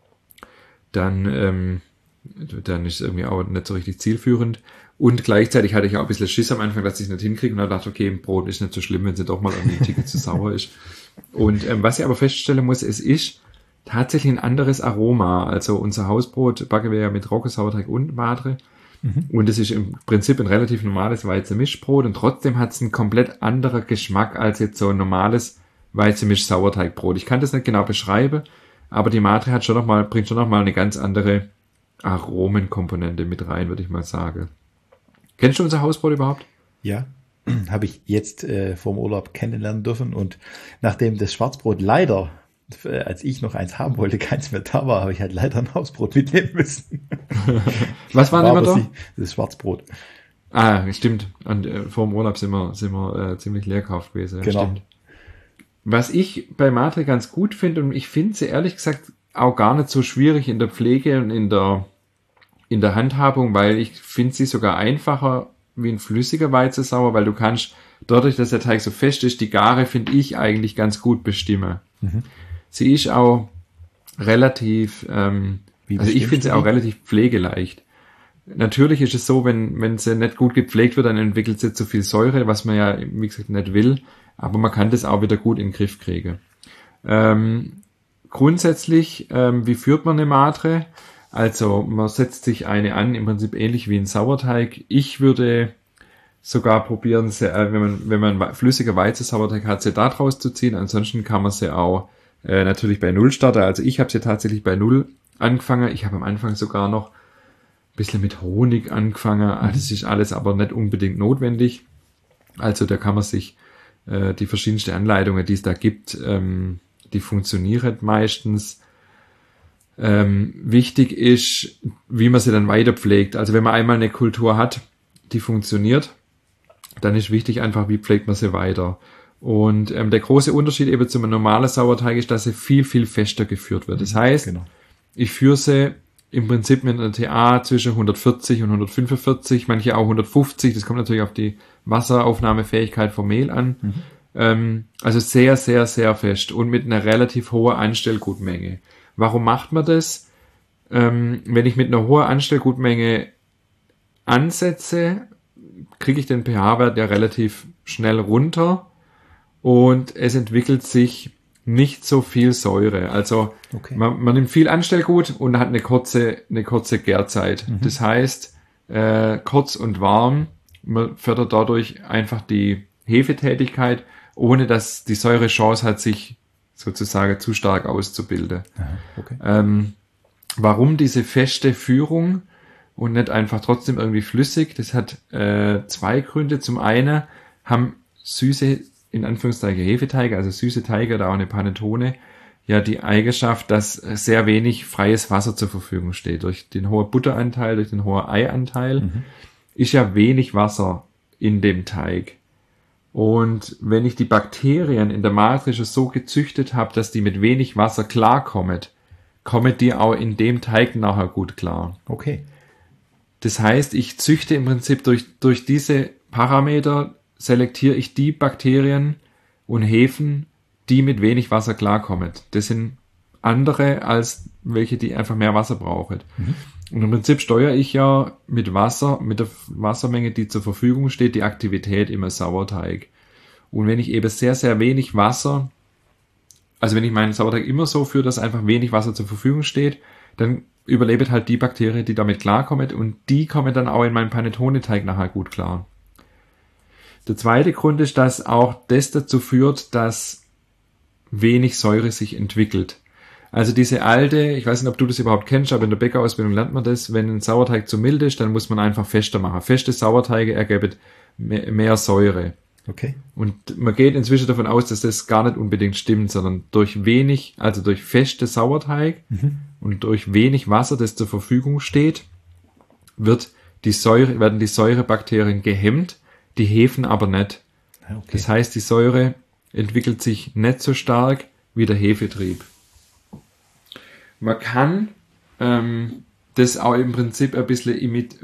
Speaker 1: dann ist es irgendwie auch nicht so richtig zielführend. Und gleichzeitig hatte ich auch ein bisschen Schiss am Anfang, dass ich es nicht hinkriege und dann dachte, okay, im Brot ist nicht so schlimm, wenn es doch mal irgendwie ein Ticket zu sauer ist. Und was ich aber feststellen muss, es ist tatsächlich ein anderes Aroma. Also unser Hausbrot backen wir ja mit Roggensauerteig und Matre. Und es ist im Prinzip ein relativ normales Weizenmischbrot und trotzdem hat es einen komplett anderen Geschmack als jetzt so ein normales Weizenmisch-Sauerteigbrot. Ich kann das nicht genau beschreiben, aber die Matre bringt schon noch mal eine ganz andere Aromenkomponente mit rein, würde ich mal sagen. Kennst du unser Hausbrot überhaupt?
Speaker 2: Ja, habe ich jetzt vorm Urlaub kennenlernen dürfen und nachdem das Schwarzbrot leider, als ich noch eins haben wollte, keins mehr da war, habe ich halt leider ein Hausbrot mitnehmen müssen.
Speaker 1: Was waren immer da?
Speaker 2: Das Schwarzbrot.
Speaker 1: Ah, stimmt. Und vor dem Urlaub sind wir ziemlich leer gekauft gewesen.
Speaker 2: Genau.
Speaker 1: Stimmt. Was ich bei Matre ganz gut finde, und ich finde sie ehrlich gesagt auch gar nicht so schwierig in der Pflege und in der Handhabung, weil ich finde sie sogar einfacher wie ein flüssiger Weizensauer, weil du kannst, dadurch, dass der Teig so fest ist, die Gare finde ich eigentlich ganz gut bestimmen. Sie ist auch relativ, also ich finde sie auch relativ pflegeleicht. Natürlich ist es so, wenn sie nicht gut gepflegt wird, dann entwickelt sie zu viel Säure, was man ja, wie gesagt, nicht will, aber man kann das auch wieder gut in den Griff kriegen. Grundsätzlich, wie führt man eine Matre? Also man setzt sich eine an, im Prinzip ähnlich wie ein Sauerteig. Ich würde sogar probieren, wenn man flüssiger Weizensauerteig hat, sie da draus zu ziehen. Ansonsten kann man sie auch natürlich bei Null starten. Also ich habe sie tatsächlich bei Null angefangen. Ich habe am Anfang sogar noch ein bisschen mit Honig angefangen. Das ist alles aber nicht unbedingt notwendig. Also da kann man sich die verschiedensten Anleitungen, die es da gibt, die funktionieren meistens. Wichtig ist, wie man sie dann weiter pflegt. Also wenn man einmal eine Kultur hat, die funktioniert, dann ist wichtig einfach, wie pflegt man sie weiter. Und der große Unterschied eben zum normalen Sauerteig ist, dass sie viel, viel fester geführt wird. Das heißt, ich führe sie im Prinzip mit einer TA zwischen 140 und 145, manche auch 150. Das kommt natürlich auf die Wasseraufnahmefähigkeit vom Mehl an. Also sehr, sehr, sehr fest und mit einer relativ hohen Anstellgutmenge. Warum macht man das? Wenn ich mit einer hohen Anstellgutmenge ansetze, kriege ich den pH-Wert ja relativ schnell runter und es entwickelt sich nicht so viel Säure. Also man nimmt viel Anstellgut und hat eine kurze Gärzeit. Das heißt, kurz und warm, man fördert dadurch einfach die Hefetätigkeit, ohne dass die Säure Chance hat, sich sozusagen zu stark auszubilden. Warum diese feste Führung und nicht einfach trotzdem irgendwie flüssig? Das hat zwei Gründe. Zum einen haben süße, in Anführungszeichen Hefeteige, also süße Teige oder auch eine Panettone, ja die Eigenschaft, dass sehr wenig freies Wasser zur Verfügung steht. Durch den hohen Butteranteil, durch den hohen Eianteil ist ja wenig Wasser in dem Teig. Und wenn ich die Bakterien in der Matre so gezüchtet habe, dass die mit wenig Wasser klarkommen, kommen die auch in dem Teig nachher gut klar. Das heißt, ich züchte im Prinzip durch diese Parameter, selektiere ich die Bakterien und Hefen, die mit wenig Wasser klarkommen. Das sind andere als welche, die einfach mehr Wasser brauchen. Und im Prinzip steuere ich ja mit Wasser, mit der Wassermenge, die zur Verfügung steht, die Aktivität im Sauerteig. Und wenn ich eben sehr, sehr wenig Wasser also wenn ich meinen Sauerteig immer so führe, dass einfach wenig Wasser zur Verfügung steht, dann überlebt halt die Bakterie, die damit klarkommt, und die kommen dann auch in meinen Panettone-Teig nachher gut klar. Der zweite Grund ist, dass auch das dazu führt, dass wenig Säure sich entwickelt. Also diese alte, ich weiß nicht, ob du das überhaupt kennst, aber in der Bäckerausbildung lernt man das, wenn ein Sauerteig zu mild ist, dann muss man einfach fester machen. Feste Sauerteige ergeben mehr Säure.
Speaker 2: Okay.
Speaker 1: Und man geht inzwischen davon aus, dass das gar nicht unbedingt stimmt, sondern durch feste Sauerteig und durch wenig Wasser, das zur Verfügung steht, werden die Säurebakterien gehemmt, die Hefen aber nicht.
Speaker 2: Okay.
Speaker 1: Das heißt, die Säure entwickelt sich nicht so stark wie der Hefetrieb. Man kann das auch im Prinzip ein bisschen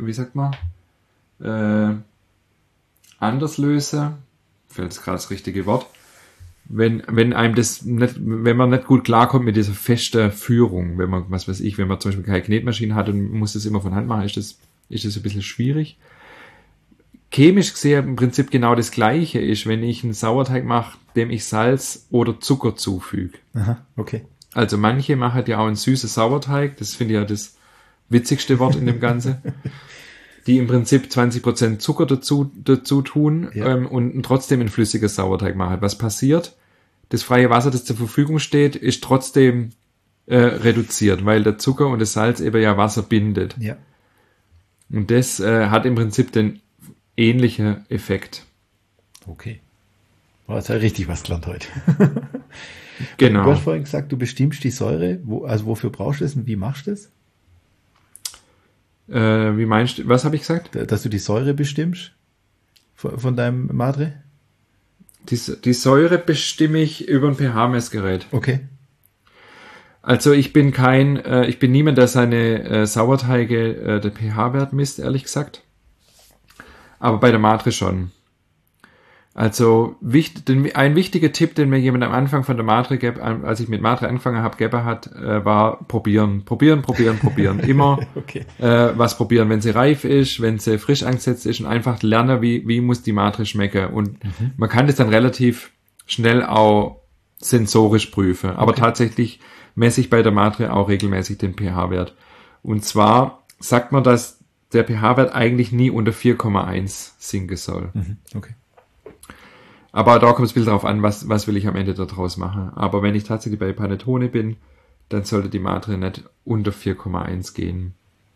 Speaker 1: anders lösen. Fällt jetzt gerade das richtige Wort. Wenn man nicht gut klarkommt mit dieser festen Führung, wenn man, wenn man zum Beispiel keine Knetmaschine hat und muss das immer von Hand machen, ist das ein bisschen schwierig. Chemisch gesehen im Prinzip genau das Gleiche ist, wenn ich einen Sauerteig mache, dem ich Salz oder Zucker zufüge.
Speaker 2: Aha, okay.
Speaker 1: Also manche machen ja auch einen süßen Sauerteig, das finde ich ja das witzigste Wort in dem Ganzen, die im Prinzip 20% Zucker dazu tun,
Speaker 2: ja.
Speaker 1: Und trotzdem einen flüssigen Sauerteig machen. Was passiert? Das freie Wasser, das zur Verfügung steht, ist trotzdem reduziert, weil der Zucker und das Salz eben ja Wasser bindet.
Speaker 2: Ja.
Speaker 1: Und das hat im Prinzip den ähnlichen Effekt.
Speaker 2: Okay. War jetzt ja richtig was gelernt heute.
Speaker 1: Genau.
Speaker 2: Du hast vorhin gesagt, du bestimmst die Säure. Wofür brauchst du das und wie machst du das?
Speaker 1: Wie meinst du, was habe ich gesagt?
Speaker 2: Dass du die Säure bestimmst von deinem Matre?
Speaker 1: Die Säure bestimme ich über ein pH-Messgerät.
Speaker 2: Okay.
Speaker 1: Also ich bin niemand, der seine Sauerteige der pH-Wert misst, ehrlich gesagt. Aber bei der Matre schon. Also ein wichtiger Tipp, den mir jemand am Anfang von der Matre als ich mit Matre angefangen habe, gegeben hat, war probieren. Immer
Speaker 2: okay.
Speaker 1: Was probieren, wenn sie reif ist, wenn sie frisch angesetzt ist, und einfach lernen, wie muss die Matre schmecken. Und man kann das dann relativ schnell auch sensorisch prüfen. Aber tatsächlich messe ich bei der Matre auch regelmäßig den pH-Wert. Und zwar sagt man, dass der pH-Wert eigentlich nie unter 4,1 sinken soll.
Speaker 2: Okay.
Speaker 1: Aber da kommt es ein bisschen drauf an, was will ich am Ende daraus machen. Aber wenn ich tatsächlich bei Panettone bin, dann sollte die Matre nicht unter 4,1 gehen.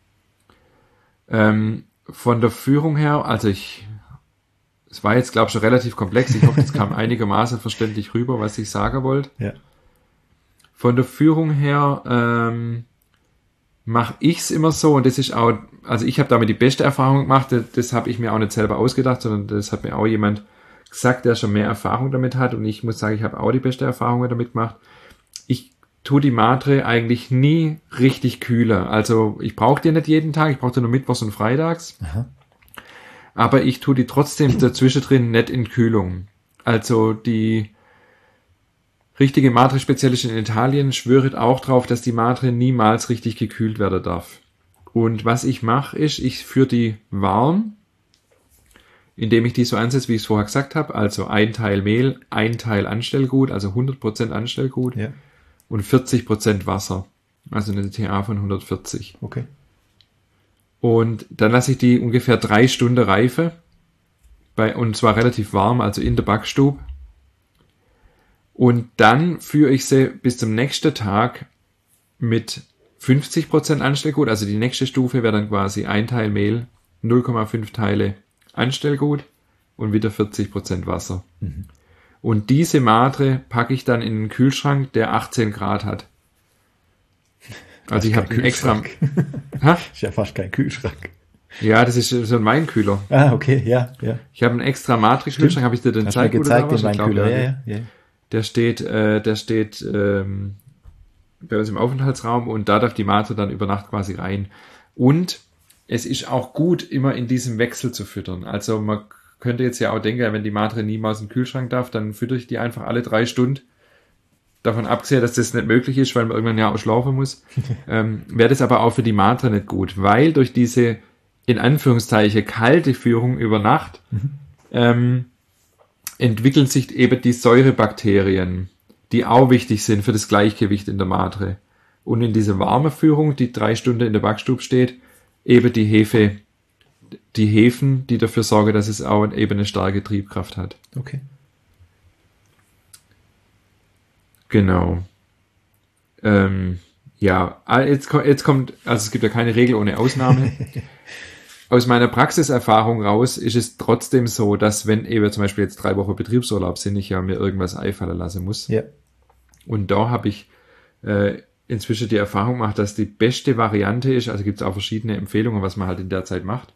Speaker 1: Von der Führung her, es war jetzt, glaube ich, schon relativ komplex. Ich hoffe, es kam einigermaßen verständlich rüber, was ich sagen wollte.
Speaker 2: Ja.
Speaker 1: Von der Führung her mache ich es immer so, und das ist auch, also ich habe damit die beste Erfahrung gemacht, das habe ich mir auch nicht selber ausgedacht, sondern das hat mir auch jemand gesagt, der schon mehr Erfahrung damit hat, und ich muss sagen, ich habe auch die beste Erfahrung damit gemacht. Ich tue die Matre eigentlich nie richtig kühler. Also ich brauche die nicht jeden Tag, ich brauche die nur mittwochs und freitags.
Speaker 2: Aha.
Speaker 1: Aber ich tue die trotzdem dazwischen drin nicht in Kühlung. Also die richtige Matre-Spezialistin in Italien schwöret auch drauf, dass die Matre niemals richtig gekühlt werden darf. Und was ich mache, ist, ich führe die warm, indem ich die so ansetze, wie ich es vorher gesagt habe. Also 1 Teil Mehl, 1 Teil Anstellgut, also 100% Anstellgut,
Speaker 2: Ja.
Speaker 1: und 40% Wasser. Also eine TA von 140.
Speaker 2: Okay.
Speaker 1: Und dann lasse ich die ungefähr 3 Stunden reifen. Und zwar relativ warm, also in der Backstube. Und dann führe ich sie bis zum nächsten Tag mit 50% Anstellgut. Also die nächste Stufe wäre dann quasi 1 Teil Mehl, 0,5 Teile Anstellgut und wieder 40% Wasser. Und diese Matre packe ich dann in einen Kühlschrank, der 18 Grad hat. Also ich habe einen extra...
Speaker 2: Ist ja fast kein Kühlschrank.
Speaker 1: Ja, das ist so ein Weinkühler.
Speaker 2: Ah, okay, ja.
Speaker 1: Ich habe einen extra Matre-Kühlschrank, habe ich dir den
Speaker 2: Hast du mir gezeigt, den Weinkühler, ja.
Speaker 1: Der steht bei uns im Aufenthaltsraum, und da darf die Matre dann über Nacht quasi rein. Und es ist auch gut, immer in diesem Wechsel zu füttern. Also man könnte jetzt ja auch denken, wenn die Matre niemals im Kühlschrank darf, dann füttere ich die einfach alle 3 Stunden. Davon abgesehen, dass das nicht möglich ist, weil man irgendwann ja auch schlafen muss, wäre das aber auch für die Matre nicht gut, weil durch diese, in Anführungszeichen, kalte Führung über Nacht entwickeln sich eben die Säurebakterien die auch wichtig sind für das Gleichgewicht in der Matre. Und in dieser Wärmeführung, die 3 Stunden in der Backstube steht, eben die Hefen, die dafür sorgen, dass es auch eben eine starke Triebkraft hat.
Speaker 2: Okay.
Speaker 1: Genau. Ja, jetzt kommt, also es gibt ja keine Regel ohne Ausnahme. Aus meiner Praxiserfahrung raus ist es trotzdem so, dass wenn eben zum Beispiel jetzt 3 Wochen Betriebsurlaub sind, ich ja mir irgendwas einfallen lassen muss.
Speaker 2: Ja.
Speaker 1: Und da habe ich inzwischen die Erfahrung gemacht, dass die beste Variante ist, also gibt es auch verschiedene Empfehlungen, was man halt in der Zeit macht.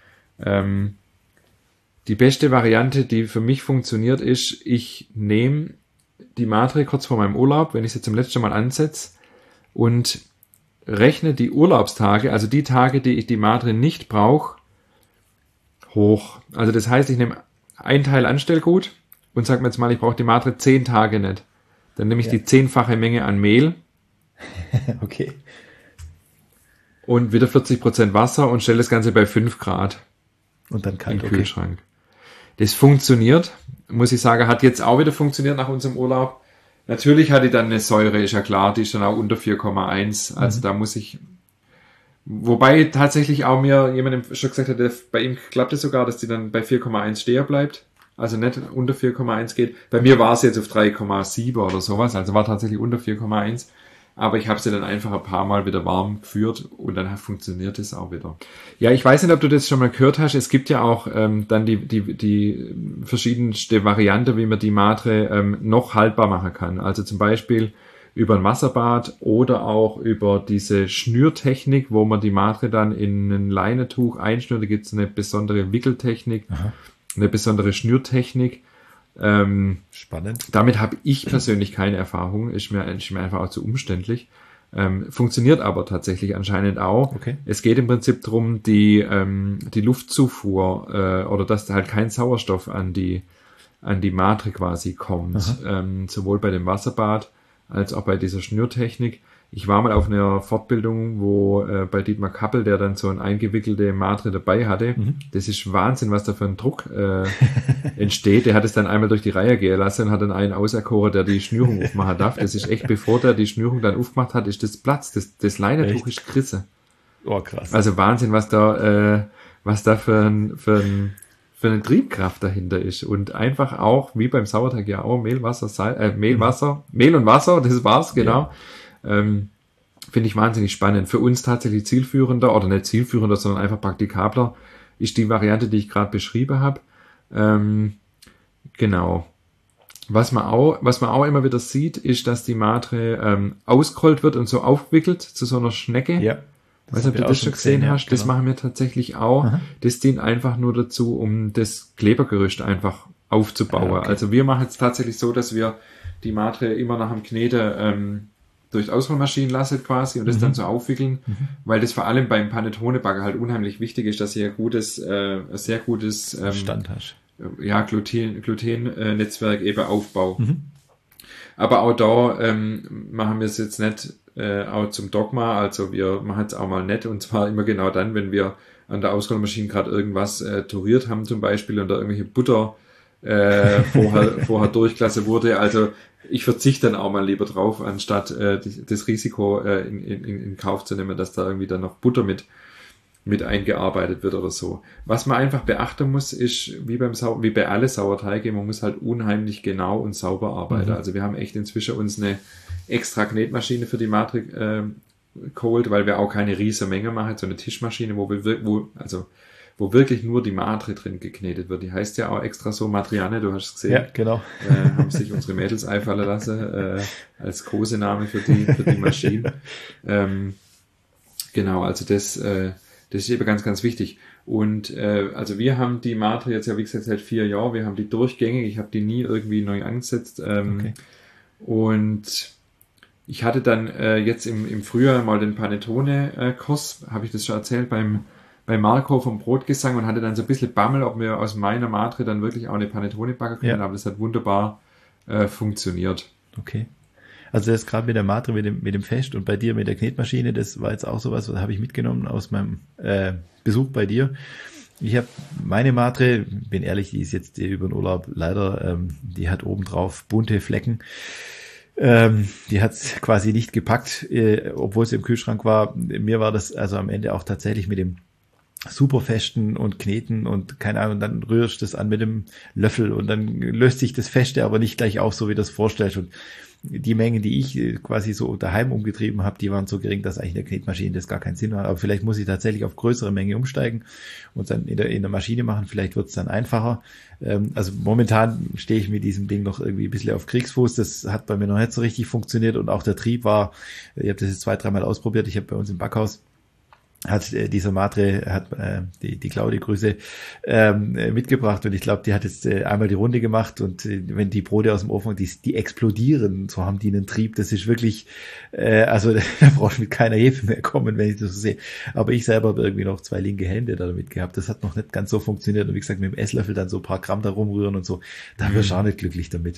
Speaker 1: Die beste Variante, die für mich funktioniert, ist, ich nehme die Matre kurz vor meinem Urlaub, wenn ich sie zum letzten Mal ansetze, und rechne die Urlaubstage, also die Tage, die ich die Matre nicht brauche, hoch. Also das heißt, ich nehme einen Teil Anstellgut und sage mir jetzt mal, ich brauche die Matre 10 Tage nicht. Dann nehme ich die 10-fache Menge an Mehl.
Speaker 2: Okay.
Speaker 1: Und wieder 40% Wasser und stelle das Ganze bei 5 Grad
Speaker 2: Und dann kalt,
Speaker 1: im Kühlschrank. Das funktioniert, muss ich sagen, hat jetzt auch wieder funktioniert nach unserem Urlaub. Natürlich hat die dann eine Säure, ist ja klar, die ist dann auch unter 4,1. Also da muss ich, wobei tatsächlich auch mir jemand schon gesagt hat, bei ihm klappt es sogar, dass die dann bei 4,1 stehen bleibt. Also nicht unter 4,1 geht. Bei mir war es jetzt auf 3,7 oder sowas, also war tatsächlich unter 4,1. Aber ich habe sie dann einfach ein paar Mal wieder warm geführt und dann funktioniert es auch wieder. Ja, ich weiß nicht, ob du das schon mal gehört hast. Es gibt ja auch dann die verschiedenste Variante, wie man die Matre noch haltbar machen kann. Also zum Beispiel über ein Wasserbad oder auch über diese Schnürtechnik, wo man die Matre dann in ein Leinentuch einschnürt. Da gibt es eine besondere Wickeltechnik, eine besondere Schnürtechnik.
Speaker 2: Spannend.
Speaker 1: Damit habe ich persönlich keine Erfahrung, ist mir einfach auch zu umständlich. Funktioniert aber tatsächlich anscheinend auch.
Speaker 2: Okay.
Speaker 1: Es geht im Prinzip darum, die Luftzufuhr oder dass halt kein Sauerstoff an die Matre quasi kommt. Sowohl bei dem Wasserbad als auch bei dieser Schnürtechnik. Ich war mal auf einer Fortbildung, wo bei Dietmar Kappel, der dann so ein eingewickelte Matre dabei hatte. Das ist Wahnsinn, was da für ein Druck entsteht. Der hat es dann einmal durch die Reihe gehen lassen und hat dann einen auserkoren, der die Schnürung aufmachen darf. Das ist echt, bevor der die Schnürung dann aufgemacht hat, ist das Platz. Das Leinentuch ist Krisse.
Speaker 2: Oh, krass.
Speaker 1: Also Wahnsinn, was da für eine Triebkraft dahinter ist. Und einfach auch, wie beim Sauerteig ja auch, Mehl und Wasser, das war's, genau. Ja. Finde ich wahnsinnig spannend. Für uns tatsächlich zielführender, oder nicht zielführender, sondern einfach praktikabler, ist die Variante, die ich gerade beschrieben habe. Genau. Was man auch immer wieder sieht, ist, dass die Matre ausgerollt wird und so aufgewickelt zu so einer Schnecke.
Speaker 2: Ja.
Speaker 1: Weiß nicht, ob du das schon gesehen hast. Genau. Das machen wir tatsächlich auch. Aha. Das dient einfach nur dazu, um das Klebergerüst einfach aufzubauen. Okay. Also wir machen es tatsächlich so, dass wir die Matre immer nach dem Knete durch Ausrollmaschinen lassen quasi und das dann so aufwickeln, weil das vor allem beim Panettone-Bagger halt unheimlich wichtig ist, dass ihr ein sehr gutes
Speaker 2: Stand hast.
Speaker 1: Ja, Gluten-Netzwerk eben aufbaut. Aber auch da machen wir es jetzt nicht auch zum Dogma, also wir machen es auch mal nett und zwar immer genau dann, wenn wir an der Ausrollmaschine gerade irgendwas turiert haben zum Beispiel und da irgendwelche Butter vorher durchgelassen wurde. Also ich verzichte dann auch mal lieber drauf, anstatt das Risiko in Kauf zu nehmen, dass da irgendwie dann noch Butter mit eingearbeitet wird oder so. Was man einfach beachten muss, ist, wie bei alle Sauerteige, man muss halt unheimlich genau und sauber arbeiten. Also wir haben echt inzwischen uns eine extra Knetmaschine für die Matre geholt, weil wir auch keine riesige Menge machen, so eine Tischmaschine, wo wirklich nur die Matre drin geknetet wird. Die heißt ja auch extra so Matriane, du hast es gesehen.
Speaker 2: Ja, genau.
Speaker 1: Haben sich unsere Mädels einfallen lassen, als Kosename für die Maschine. Genau, also das ist eben ganz, ganz wichtig. Und also wir haben die Matre jetzt ja, wie gesagt, seit 4 Jahren. Wir haben die durchgängig. Ich habe die nie irgendwie neu angesetzt. Okay. Und ich hatte dann jetzt im Frühjahr mal den Panettone-Kurs, habe ich das schon erzählt, bei Marco vom Brotgesang und hatte dann so ein bisschen Bammel, ob wir aus meiner Matre dann wirklich auch eine Panettone backen können, aber das hat wunderbar funktioniert.
Speaker 2: Okay. Also das gerade mit der Matre, mit dem Fest und bei dir mit der Knetmaschine, das war jetzt auch sowas, was habe ich mitgenommen aus meinem Besuch bei dir. Ich habe meine Matre, bin ehrlich, die ist jetzt über den Urlaub leider, die hat obendrauf bunte Flecken. Die hat es quasi nicht gepackt, obwohl sie im Kühlschrank war. Mir war das also am Ende auch tatsächlich mit dem Superfesten und Kneten und keine Ahnung, dann rührst du das an mit dem Löffel und dann löst sich das Feste aber nicht gleich auf, so wie du das vorstellst. Und die Mengen, die ich quasi so daheim umgetrieben habe, die waren so gering, dass eigentlich in der Knetmaschine das gar keinen Sinn hat. Aber vielleicht muss ich tatsächlich auf größere Menge umsteigen und dann in der Maschine machen. Vielleicht wird es dann einfacher. Also momentan stehe ich mit diesem Ding noch irgendwie ein bisschen auf Kriegsfuß. Das hat bei mir noch nicht so richtig funktioniert und auch der Trieb war, ich habe das jetzt 2-3 Mal ausprobiert. Ich habe bei uns im Backhaus hat dieser Matre, hat die Claudia Grüße mitgebracht und ich glaube, die hat jetzt einmal die Runde gemacht und wenn die Brote aus dem Ofen, die explodieren, so haben die einen Trieb, das ist wirklich, also da brauchst du mit keiner Hefe mehr kommen, wenn ich das so sehe. Aber ich selber habe irgendwie noch 2 linke Hände damit gehabt, das hat noch nicht ganz so funktioniert und wie gesagt, mit dem Esslöffel dann so ein paar Gramm da rumrühren und so, da wirst du auch nicht glücklich damit.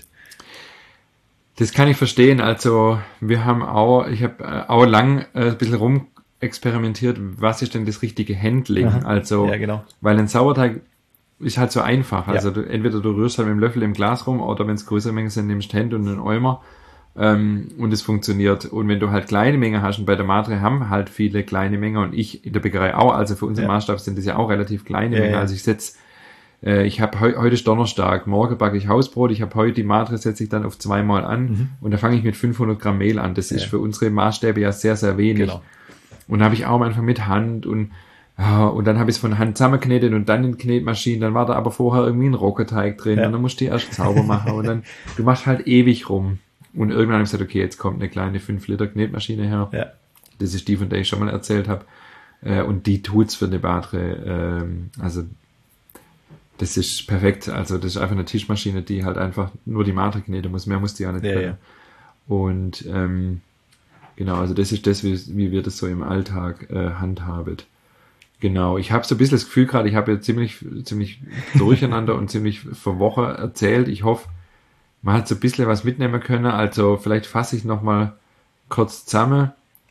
Speaker 1: Das kann ich verstehen, also ich habe auch lang ein bisschen experimentiert, was ist denn das richtige Handling?
Speaker 2: Aha.
Speaker 1: Also,
Speaker 2: ja, genau.
Speaker 1: Weil ein Sauerteig ist halt so einfach. Also entweder du rührst halt mit dem Löffel im Glas rum oder wenn es größere Mengen sind, nimmst du Hände und einen Eimer und es funktioniert. Und wenn du halt kleine Mengen hast, und bei der Matre haben halt viele kleine Mengen und ich in der Bäckerei auch, also für unseren Maßstab sind das ja auch relativ kleine Mengen. Also ich habe heute ist Donnerstag, morgen backe ich Hausbrot, ich habe heute die Matre, setze ich dann auf 2-mal an und da fange ich mit 500 Gramm Mehl an. Das ist für unsere Maßstäbe ja sehr, sehr wenig.
Speaker 2: Genau.
Speaker 1: Und habe ich auch am Anfang mit Hand und dann habe ich es von Hand zusammengeknetet und dann in Knetmaschinen, dann war da aber vorher irgendwie ein Roggenteig drin und dann musst du die erst sauber machen und dann, du machst halt ewig rum. Und irgendwann habe ich gesagt, okay, jetzt kommt eine kleine 5-Liter Knetmaschine her. Ja. Das ist die, von der ich schon mal erzählt habe. Und die tut's für eine Matre. Also das ist perfekt. Also das ist einfach eine Tischmaschine, die halt einfach nur die Matre kneten muss. Mehr muss die ja nicht können. Ja. Und genau, also das ist das, wie wir das so im Alltag handhaben. Genau, ich habe so ein bisschen das Gefühl gerade, ich habe jetzt ziemlich durcheinander und ziemlich verworren erzählt. Ich hoffe, man hat so ein bisschen was mitnehmen können. Also vielleicht fasse ich nochmal kurz zusammen.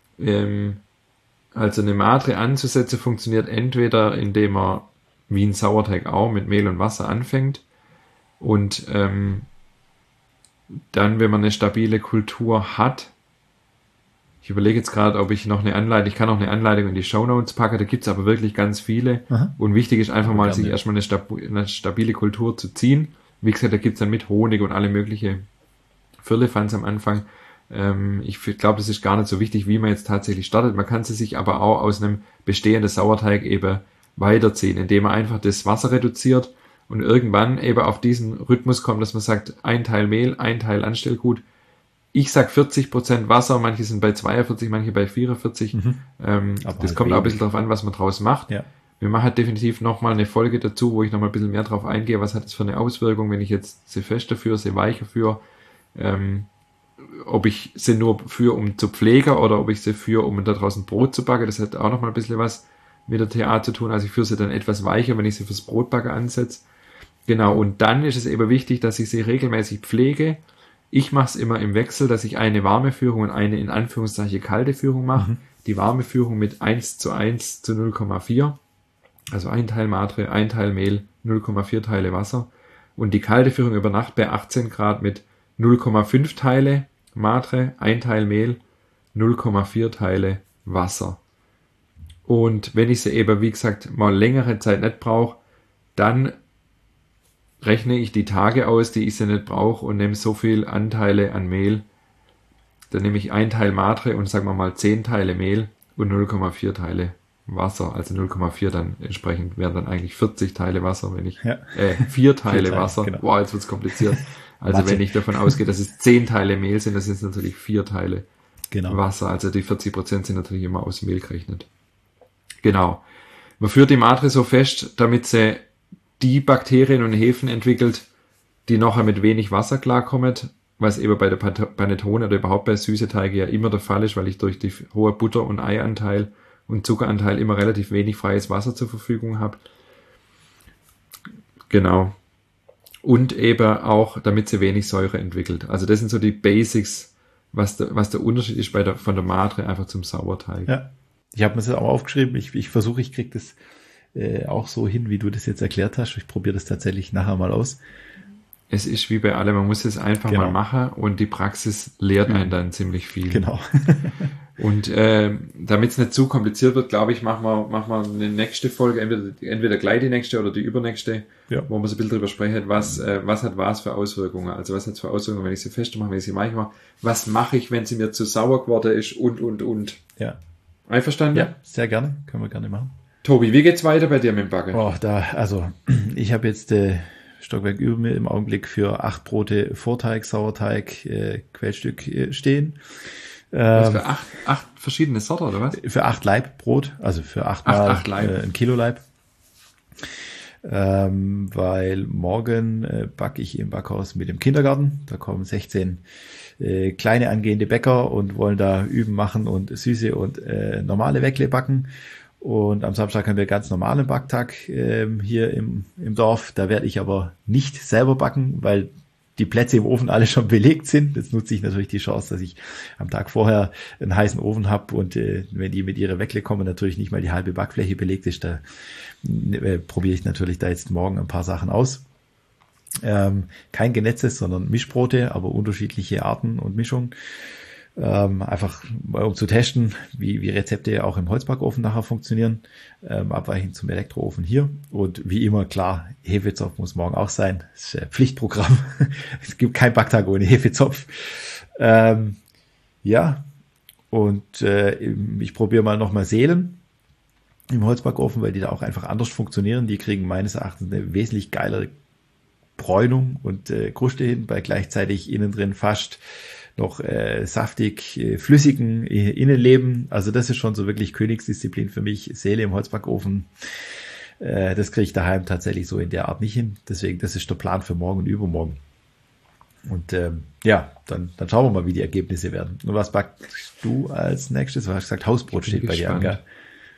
Speaker 1: Also eine Matre anzusetzen funktioniert entweder, indem man wie ein Sauerteig auch mit Mehl und Wasser anfängt und dann, wenn man eine stabile Kultur hat, ich überlege jetzt gerade, ob ich noch eine Anleitung, ich kann auch eine Anleitung in die Shownotes packen, da gibt's aber wirklich ganz viele. Aha. Und wichtig ist einfach mal, sich erstmal eine stabile Kultur zu ziehen. Wie gesagt, da gibt's dann mit Honig und alle mögliche Firlefanz am Anfang. Ich glaube, das ist gar nicht so wichtig, wie man jetzt tatsächlich startet. Man kann sie sich aber auch aus einem bestehenden Sauerteig eben weiterziehen, indem man einfach das Wasser reduziert und irgendwann eben auf diesen Rhythmus kommt, dass man sagt, 1 Teil Mehl, 1 Teil Anstellgut. Ich sag 40% Wasser, manche sind bei 42, manche bei 44. Das halt kommt auch ein bisschen drauf an, was man draus macht. Ja. Wir machen halt definitiv nochmal eine Folge dazu, wo ich nochmal ein bisschen mehr drauf eingehe, was hat das für eine Auswirkung, wenn ich jetzt sie fester führe, sie weicher führe, ob ich sie nur führe, um zu pflegen oder ob ich sie führe, um da draußen Brot zu backen. Das hat auch nochmal ein bisschen was mit der TA zu tun. Also ich führe sie dann etwas weicher, wenn ich sie fürs Brotbacken ansetze. Genau, und dann ist es eben wichtig, dass ich sie regelmäßig pflege. Ich mache es immer im Wechsel, dass ich eine warme Führung und eine in Anführungszeichen kalte Führung mache. Die warme Führung mit 1:1 zu 0,4. Also 1 Teil Matre, 1 Teil Mehl, 0,4 Teile Wasser. Und die kalte Führung über Nacht bei 18 Grad mit 0,5 Teile Matre, 1 Teil Mehl, 0,4 Teile Wasser. Und wenn ich sie eben, wie gesagt, mal längere Zeit nicht brauche, dann rechne ich die Tage aus, die ich sie nicht brauche und nehme so viel Anteile an Mehl. Dann nehme ich 1 Teil Matre und sagen wir mal 10 Teile Mehl und 0,4 Teile Wasser. Also 0,4 dann entsprechend wären dann eigentlich 40 Teile Wasser, wenn ich 4 Teile Wasser. Genau. Wow, jetzt wird's kompliziert. Also wenn ich davon ausgehe, dass es 10 Teile Mehl sind, das sind natürlich 4 Teile Wasser. Also die 40% sind natürlich immer aus Mehl gerechnet. Genau. Man führt die Matre so fest, damit sie die Bakterien und Hefen entwickelt, die nachher mit wenig Wasser klarkommen, was eben bei der Panettone oder überhaupt bei Süßeteige ja immer der Fall ist, weil ich durch die hohe Butter- und Eianteil und Zuckeranteil immer relativ wenig freies Wasser zur Verfügung habe. Genau. Und eben auch, damit sie wenig Säure entwickelt. Also das sind so die Basics, was der Unterschied ist von der Matre einfach zum Sauerteig.
Speaker 2: Ja, ich habe mir das auch aufgeschrieben. Ich versuche, ich kriege das auch so hin, wie du das jetzt erklärt hast. Ich probiere das tatsächlich nachher mal aus.
Speaker 1: Es ist wie bei allem, man muss es einfach mal machen und die Praxis lehrt einen dann ziemlich viel.
Speaker 2: Genau.
Speaker 1: Und damit es nicht zu kompliziert wird, glaube ich, machen wir eine nächste Folge, entweder gleich die nächste oder die übernächste, wo wir so ein bisschen drüber sprechen, was hat was für Auswirkungen. Also was hat es für Auswirkungen, wenn ich sie festmache, wenn ich sie mache. Was mache ich, wenn sie mir zu sauer geworden ist und.
Speaker 2: Ja.
Speaker 1: Einverstanden?
Speaker 2: Ja, sehr gerne. Können wir gerne machen.
Speaker 1: Tobi, wie geht's weiter bei dir mit dem Backen?
Speaker 2: Ich habe jetzt Stockwerk über mir im Augenblick für 8 Brote Vorteig, Sauerteig, Quellstück stehen.
Speaker 1: Für acht verschiedene Sorten, oder was?
Speaker 2: Für 8 Laib Brot, also für 8 mal
Speaker 1: 8 Laib.
Speaker 2: ein Kilo Laib. Weil morgen backe ich im Backhaus mit dem Kindergarten. Da kommen 16 kleine angehende Bäcker und wollen da üben, machen und süße und normale Weckle backen. Und am Samstag haben wir ganz normalen Backtag hier im Dorf. Da werde ich aber nicht selber backen, weil die Plätze im Ofen alle schon belegt sind. Jetzt nutze ich natürlich die Chance, dass ich am Tag vorher einen heißen Ofen habe und wenn die mit ihrer Weckle kommen, natürlich nicht mal die halbe Backfläche belegt ist, da probiere ich natürlich da jetzt morgen ein paar Sachen aus. Kein genetztes, sondern Mischbrote, aber unterschiedliche Arten und Mischungen. Einfach um zu testen, wie Rezepte auch im Holzbackofen nachher funktionieren, abweichend zum Elektroofen hier. Und wie immer, klar, Hefezopf muss morgen auch sein. Das ist Pflichtprogramm. Es gibt keinen Backtag ohne Hefezopf. Ich probiere mal nochmal Seelen im Holzbackofen, weil die da auch einfach anders funktionieren. Die kriegen meines Erachtens eine wesentlich geilere Bräunung und Kruste hin, bei gleichzeitig innen drin fast noch saftig, flüssigen Innenleben. Also das ist schon so wirklich Königsdisziplin für mich. Seele im Holzbackofen, das kriege ich daheim tatsächlich so in der Art nicht hin. Deswegen, das ist der Plan für morgen und übermorgen. Und dann schauen wir mal, wie die Ergebnisse werden. Und was backst du als nächstes? Du hast gesagt, Hausbrot steht bei dir an, gell?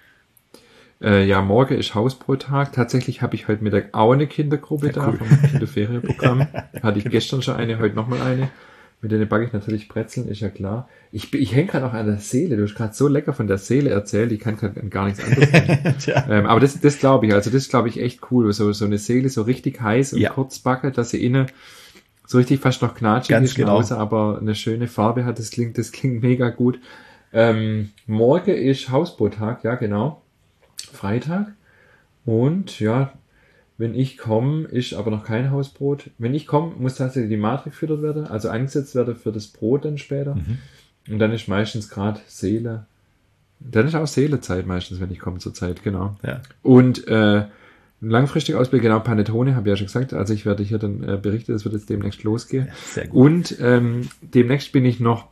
Speaker 1: Morgen ist Hausbrottag. Tatsächlich habe ich heute Mittag auch eine Kindergruppe da vom Kinderferienprogramm. Hatte ich gestern schon eine, heute nochmal eine. Mit denen backe ich natürlich Brezeln, ist ja klar. Ich hänge gerade auch an der Seele. Du hast gerade so lecker von der Seele erzählt, ich kann gerade gar nichts anderes sagen. Aber das glaube ich, also das glaube ich echt cool. So eine Seele so richtig heiß und kurz backen, dass sie innen so richtig fast noch knatschig
Speaker 2: ganz
Speaker 1: ist,
Speaker 2: genau.
Speaker 1: außer aber eine schöne Farbe hat. Das klingt mega gut. Morgen ist Hausbrottag, ja genau. Freitag. Und ja, wenn ich komme, ist aber noch kein Hausbrot. Wenn ich komme, muss tatsächlich die Matrix gefüttert werden, also eingesetzt werden für das Brot dann später. Und dann ist meistens gerade Seele. Dann ist auch Seelezeit meistens, wenn ich komme zur Zeit, genau.
Speaker 2: Ja.
Speaker 1: Und langfristig Ausblick, genau, Panettone, habe ich ja schon gesagt. Also ich werde hier dann berichten, es wird jetzt demnächst losgehen.
Speaker 2: Ja, sehr gut.
Speaker 1: Und demnächst bin ich noch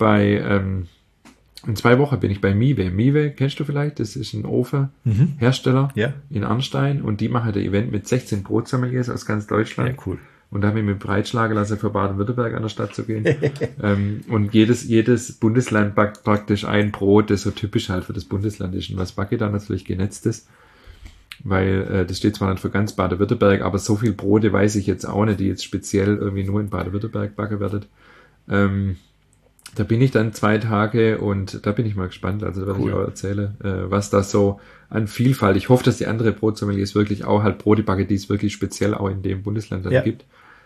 Speaker 1: in 2 Wochen bin ich bei Miwe. Miwe kennst du vielleicht? Das ist ein Ofenhersteller in Arnstein und die machen ein Event mit 16 Brotsommeliers aus ganz Deutschland.
Speaker 2: Ja, cool.
Speaker 1: Und da habe ich mir breitschlagen lassen, für Baden-Württemberg an der Stadt zu gehen. Und jedes Bundesland backt praktisch ein Brot, das so typisch halt für das Bundesland ist. Und was backe ich da natürlich genetztes? Weil das steht zwar nicht für ganz Baden-Württemberg, aber so viel Brote weiß ich jetzt auch nicht, die jetzt speziell irgendwie nur in Baden-Württemberg backen werden. Da bin ich dann 2 Tage und da bin ich mal gespannt. Also da werde ich auch erzählen, was da so an Vielfalt. Ich hoffe, dass die andere Brotsommeliers wirklich auch halt Brote backen, die es wirklich speziell auch in dem Bundesland dann gibt.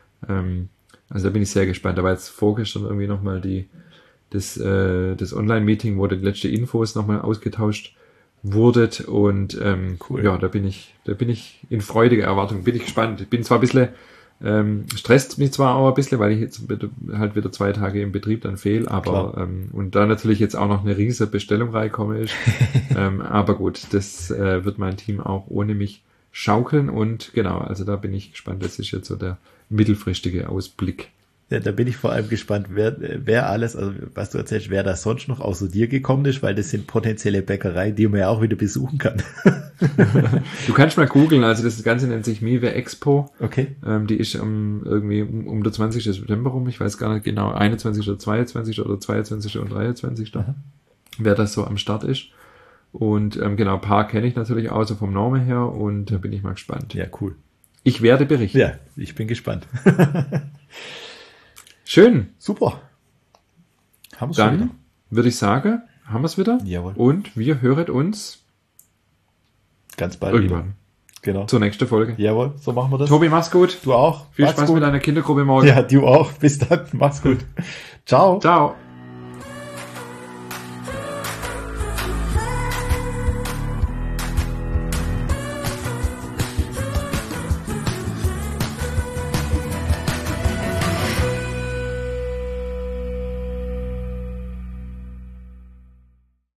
Speaker 1: Also da bin ich sehr gespannt. Da war jetzt vorgestern irgendwie nochmal das Online-Meeting, wo die letzte Infos nochmal ausgetauscht wurde und ja, da bin ich in freudiger Erwartung, bin ich gespannt. Ich bin zwar ein bisschen stresst mich zwar auch ein bisschen, weil ich jetzt halt wieder 2 Tage im Betrieb dann fehle, aber und da natürlich jetzt auch noch eine riesige Bestellung reinkomme ist. Aber gut, das wird mein Team auch ohne mich schaukeln und genau, also da bin ich gespannt. Das ist jetzt so der mittelfristige Ausblick.
Speaker 2: Ja, da bin ich vor allem gespannt, wer alles, also was du erzählst, wer da sonst noch außer dir gekommen ist, weil das sind potenzielle Bäckereien, die man ja auch wieder besuchen kann.
Speaker 1: Du kannst mal googeln, also das Ganze nennt sich Miwe Expo.
Speaker 2: Okay.
Speaker 1: Die ist irgendwie um der 20. September rum, ich weiß gar nicht genau, 21. oder 22. oder 22. und 23. Wer das so am Start ist. Und genau, ein paar kenne ich natürlich auch so vom Namen her und da bin ich mal gespannt.
Speaker 2: Ja, cool.
Speaker 1: Ich werde berichten.
Speaker 2: Ja, ich bin gespannt.
Speaker 1: Schön.
Speaker 2: Super. Haben wir es schon wieder?
Speaker 1: Dann würde ich sagen, haben wir es wieder.
Speaker 2: Jawohl.
Speaker 1: Und wir hören uns
Speaker 2: ganz bald
Speaker 1: irgendwann.
Speaker 2: wieder. Genau.
Speaker 1: Zur nächsten Folge.
Speaker 2: Jawohl, so machen wir das.
Speaker 1: Tobi, mach's gut.
Speaker 2: Du auch.
Speaker 1: Viel Spaß mit deiner Kindergruppe morgen.
Speaker 2: Ja, du auch. Bis dann. Mach's gut. Ciao.
Speaker 1: Ciao.